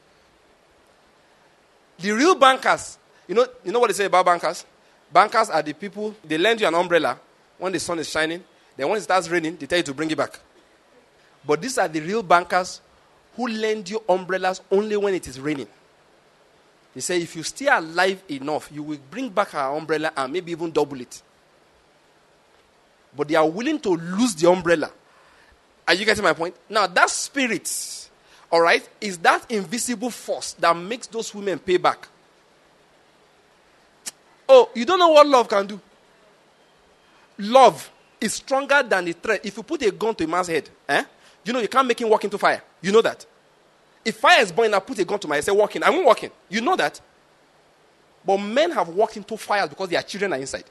The real bankers, you know, you know what they say about bankers? Bankers are the people, they lend you an umbrella when the sun is shining. Then when it starts raining, they tell you to bring it back. But these are the real bankers who lend you umbrellas only when it is raining. They say if you stay alive enough, you will bring back our umbrella and maybe even double it. But they are willing to lose the umbrella. Are you getting my point? Now, that spirit, all right, is that invisible force that makes those women pay back. Oh, you don't know what love can do? Love is stronger than the threat. If you put a gun to a man's head, eh, you know you can't make him walk into fire. You know that. If fire is burning, I put a gun to my head, say walk in. I won't walk in. You know that. But men have walked into fires because their children are inside.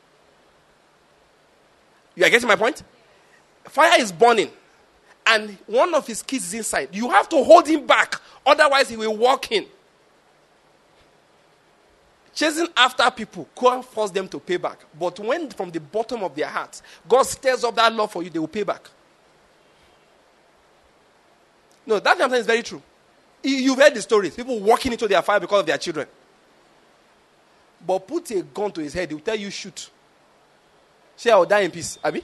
You are getting my point? Fire is burning. And one of his kids is inside. You have to hold him back. Otherwise, he will walk in. Chasing after people can't force them to pay back. But when from the bottom of their hearts, God stirs up that love for you, they will pay back. No, that sometimes is very true. You've heard the stories. People walking into their fire because of their children. But put a gun to his head, he will tell you, shoot. Say, I will die in peace. Abi?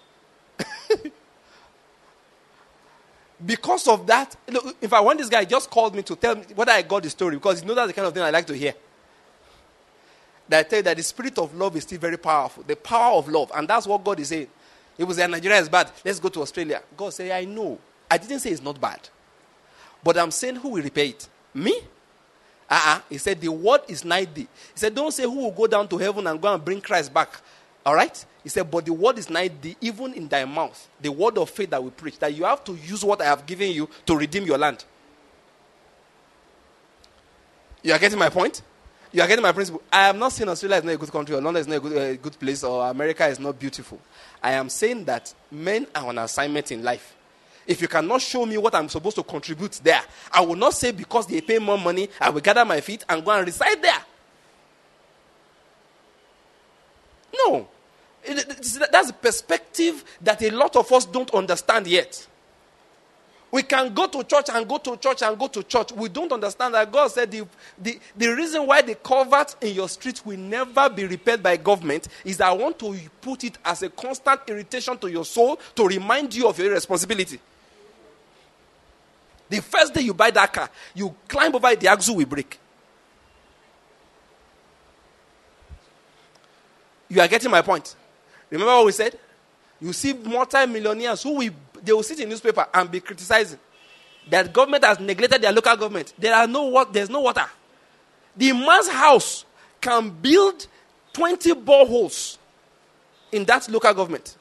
Because of that, look, in fact, when this guy just called me to tell me whether I got the story, because he knows that's the kind of thing I like to hear. That I tell you that the spirit of love is still very powerful. The power of love. And that's what God is saying. He was saying, Nigeria is bad. Let's go to Australia. God said, I know. I didn't say it's not bad. But I'm saying who will repay it? Me? Uh-uh. He said, the word is nigh thee. He said, don't say who will go down to heaven and go and bring Christ back. All right? He said, but the word is nigh thee, even in thy mouth. The word of faith that we preach. That you have to use what I have given you to redeem your land. You are getting my point? You are getting my principle. I am not saying Australia is not a good country, or London is not a good, uh, good place, or America is not beautiful. I am saying that men are on assignment in life. If you cannot show me what I'm supposed to contribute there, I will not say because they pay more money, I will gather my feet and go and reside there. No. That's the perspective that a lot of us don't understand yet. We can go to church and go to church and go to church. We don't understand that God said the, the, the reason why the culvert in your street will never be repaired by government is that I want to put it as a constant irritation to your soul to remind you of your responsibility. The first day you buy that car, you climb over it, the axle will break. You are getting my point. Remember what we said? You see multi-millionaires who will, they will sit in newspaper and be criticizing that government has neglected their local government. There are no what, there's no water. The man's house can build twenty boreholes in that local government.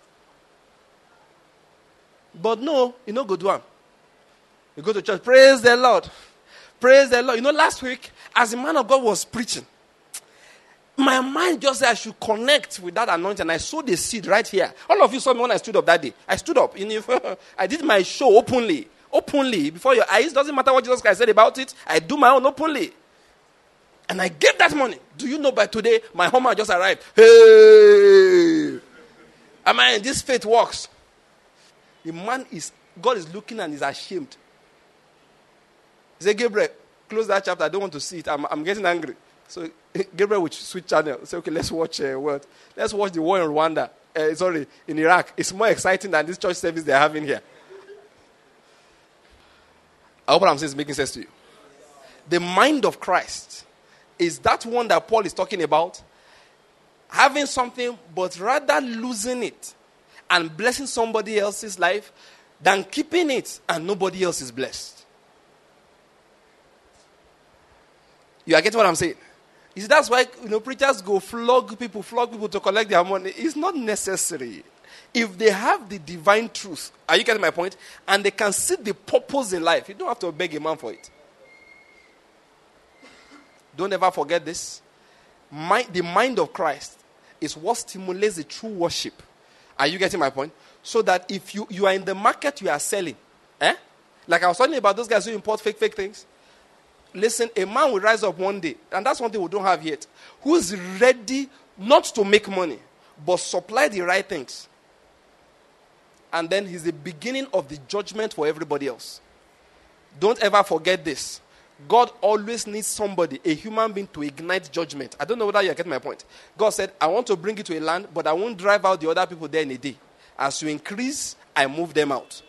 But no, you know, go do one. You go to church, praise the Lord. Praise the Lord. You know, last week, as the man of God was preaching, my mind just said I should connect with that anointing. And I sowed the seed right here. All of you saw me when I stood up that day. I stood up. In, I did my show openly. Openly. Before your eyes. Doesn't matter what Jesus Christ said about it. I do my own openly. And I gave that money. Do you know by today, my home just arrived. Hey! Am I in this faith works? The man is, God is looking and is ashamed. He said, Gabriel, close that chapter. I don't want to see it. I'm, I'm getting angry. So Gabriel would switch channel. Say, okay, let's watch uh, what? Let's watch the war in Rwanda. Uh, sorry, in Iraq. It's more exciting than this church service they're having here. I hope what I'm saying is making sense to you. The mind of Christ is that one that Paul is talking about. Having something, but rather losing it and blessing somebody else's life than keeping it and nobody else is blessed. You are getting what I'm saying? You see, that's why, you know, preachers go flog people, flog people to collect their money. It's not necessary. If they have the divine truth, are you getting my point? And they can see the purpose in life, you don't have to beg a man for it. Don't ever forget this. Mind, the mind of Christ is what stimulates the true worship. Are you getting my point? So that if you, you are in the market, you are selling. Eh? Like I was talking about those guys who import fake, fake things. Listen, a man will rise up one day, and that's one thing we don't have yet, who is ready not to make money, but supply the right things. And then he's the beginning of the judgment for everybody else. Don't ever forget this. God always needs somebody, a human being, to ignite judgment. I don't know whether you're getting my point. God said, I want to bring you to a land, but I won't drive out the other people there in a day. As you increase, I move them out.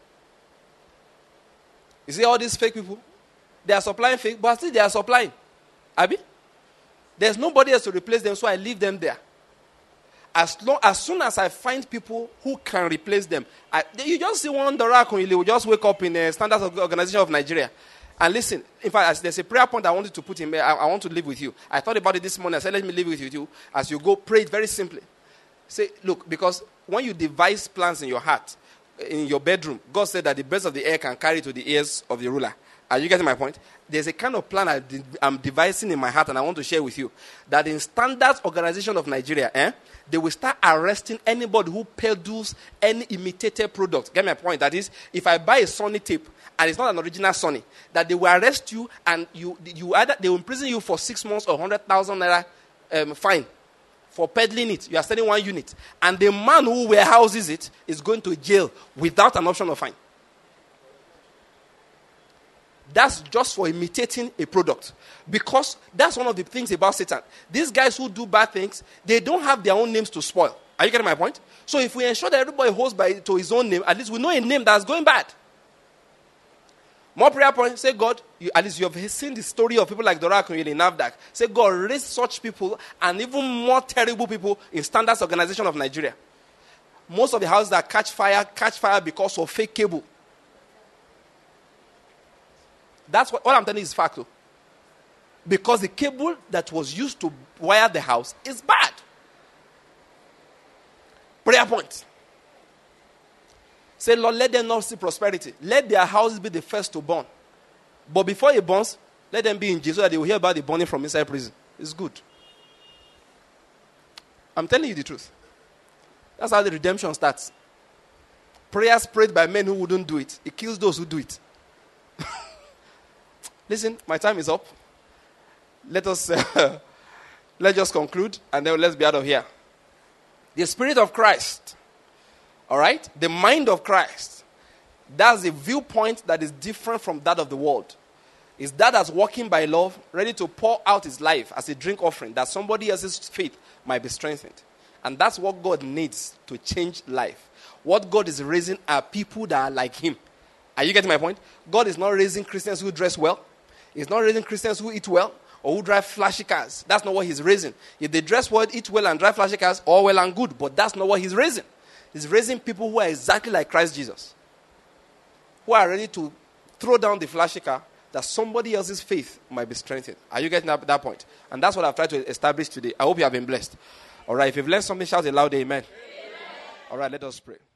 You see all these fake people? They are supplying fake, but still they are supplying. Abi? There's nobody else to replace them, so I leave them there. As long, as soon as I find people who can replace them, I, you just see one Dorakun, you will just wake up in a Standards Organization of Nigeria. And listen, in fact, there's a prayer point I wanted to put in there. I, I want to live with you. I thought about it this morning. I said, let me live with you. As you go, pray it very simply. Say, look, because when you devise plans in your heart, in your bedroom, God said that the birds of the air can carry to the ears of the ruler. Are you getting my point? There's a kind of plan I de- I'm devising in my heart, and I want to share with you. That in Standards Organization of Nigeria, eh, they will start arresting anybody who peddles any imitated product. Get my point? That is, if I buy a Sony tape, and it's not an original Sony, that they will arrest you, and you, you either they will imprison you for six months or one hundred thousand naira um, fine for peddling it. You are selling one unit. And the man who warehouses it is going to jail without an option of fine. That's just for imitating a product. Because that's one of the things about Satan. These guys who do bad things, they don't have their own names to spoil. Are you getting my point? So if we ensure that everybody holds by to his own name, at least we know a name that's going bad. More prayer points. Say, God, you, at least you have seen the story of people like Dora Akunyili in NAFDAC. Say, God, raise such people and even more terrible people in Standards Organization of Nigeria. Most of the houses that catch fire, catch fire because of fake cable. That's what, all I'm telling you is fact, though. Because the cable that was used to wire the house is bad. Prayer point. Say, Lord, let them not see prosperity. Let their houses be the first to burn. But before it burns, let them be in jail so that they will hear about the burning from inside prison. It's good. I'm telling you the truth. That's how the redemption starts. Prayers prayed by men who wouldn't do it. It kills those who do it. Listen, my time is up. Let us uh, let's just conclude and then let's be out of here. The Spirit of Christ, all right, the mind of Christ, that's a viewpoint that is different from that of the world. Is that as walking by love, ready to pour out his life as a drink offering, that somebody else's faith might be strengthened. And that's what God needs to change life. What God is raising are people that are like him. Are you getting my point? God is not raising Christians who dress well. He's not raising Christians who eat well or who drive flashy cars. That's not what he's raising. If they dress well, eat well, and drive flashy cars, all well and good. But that's not what he's raising. He's raising people who are exactly like Christ Jesus. Who are ready to throw down the flashy car that somebody else's faith might be strengthened. Are you getting that, that point? And that's what I've tried to establish today. I hope you have been blessed. All right, if you've learned something, shout a loud amen. Amen. All right, let us pray.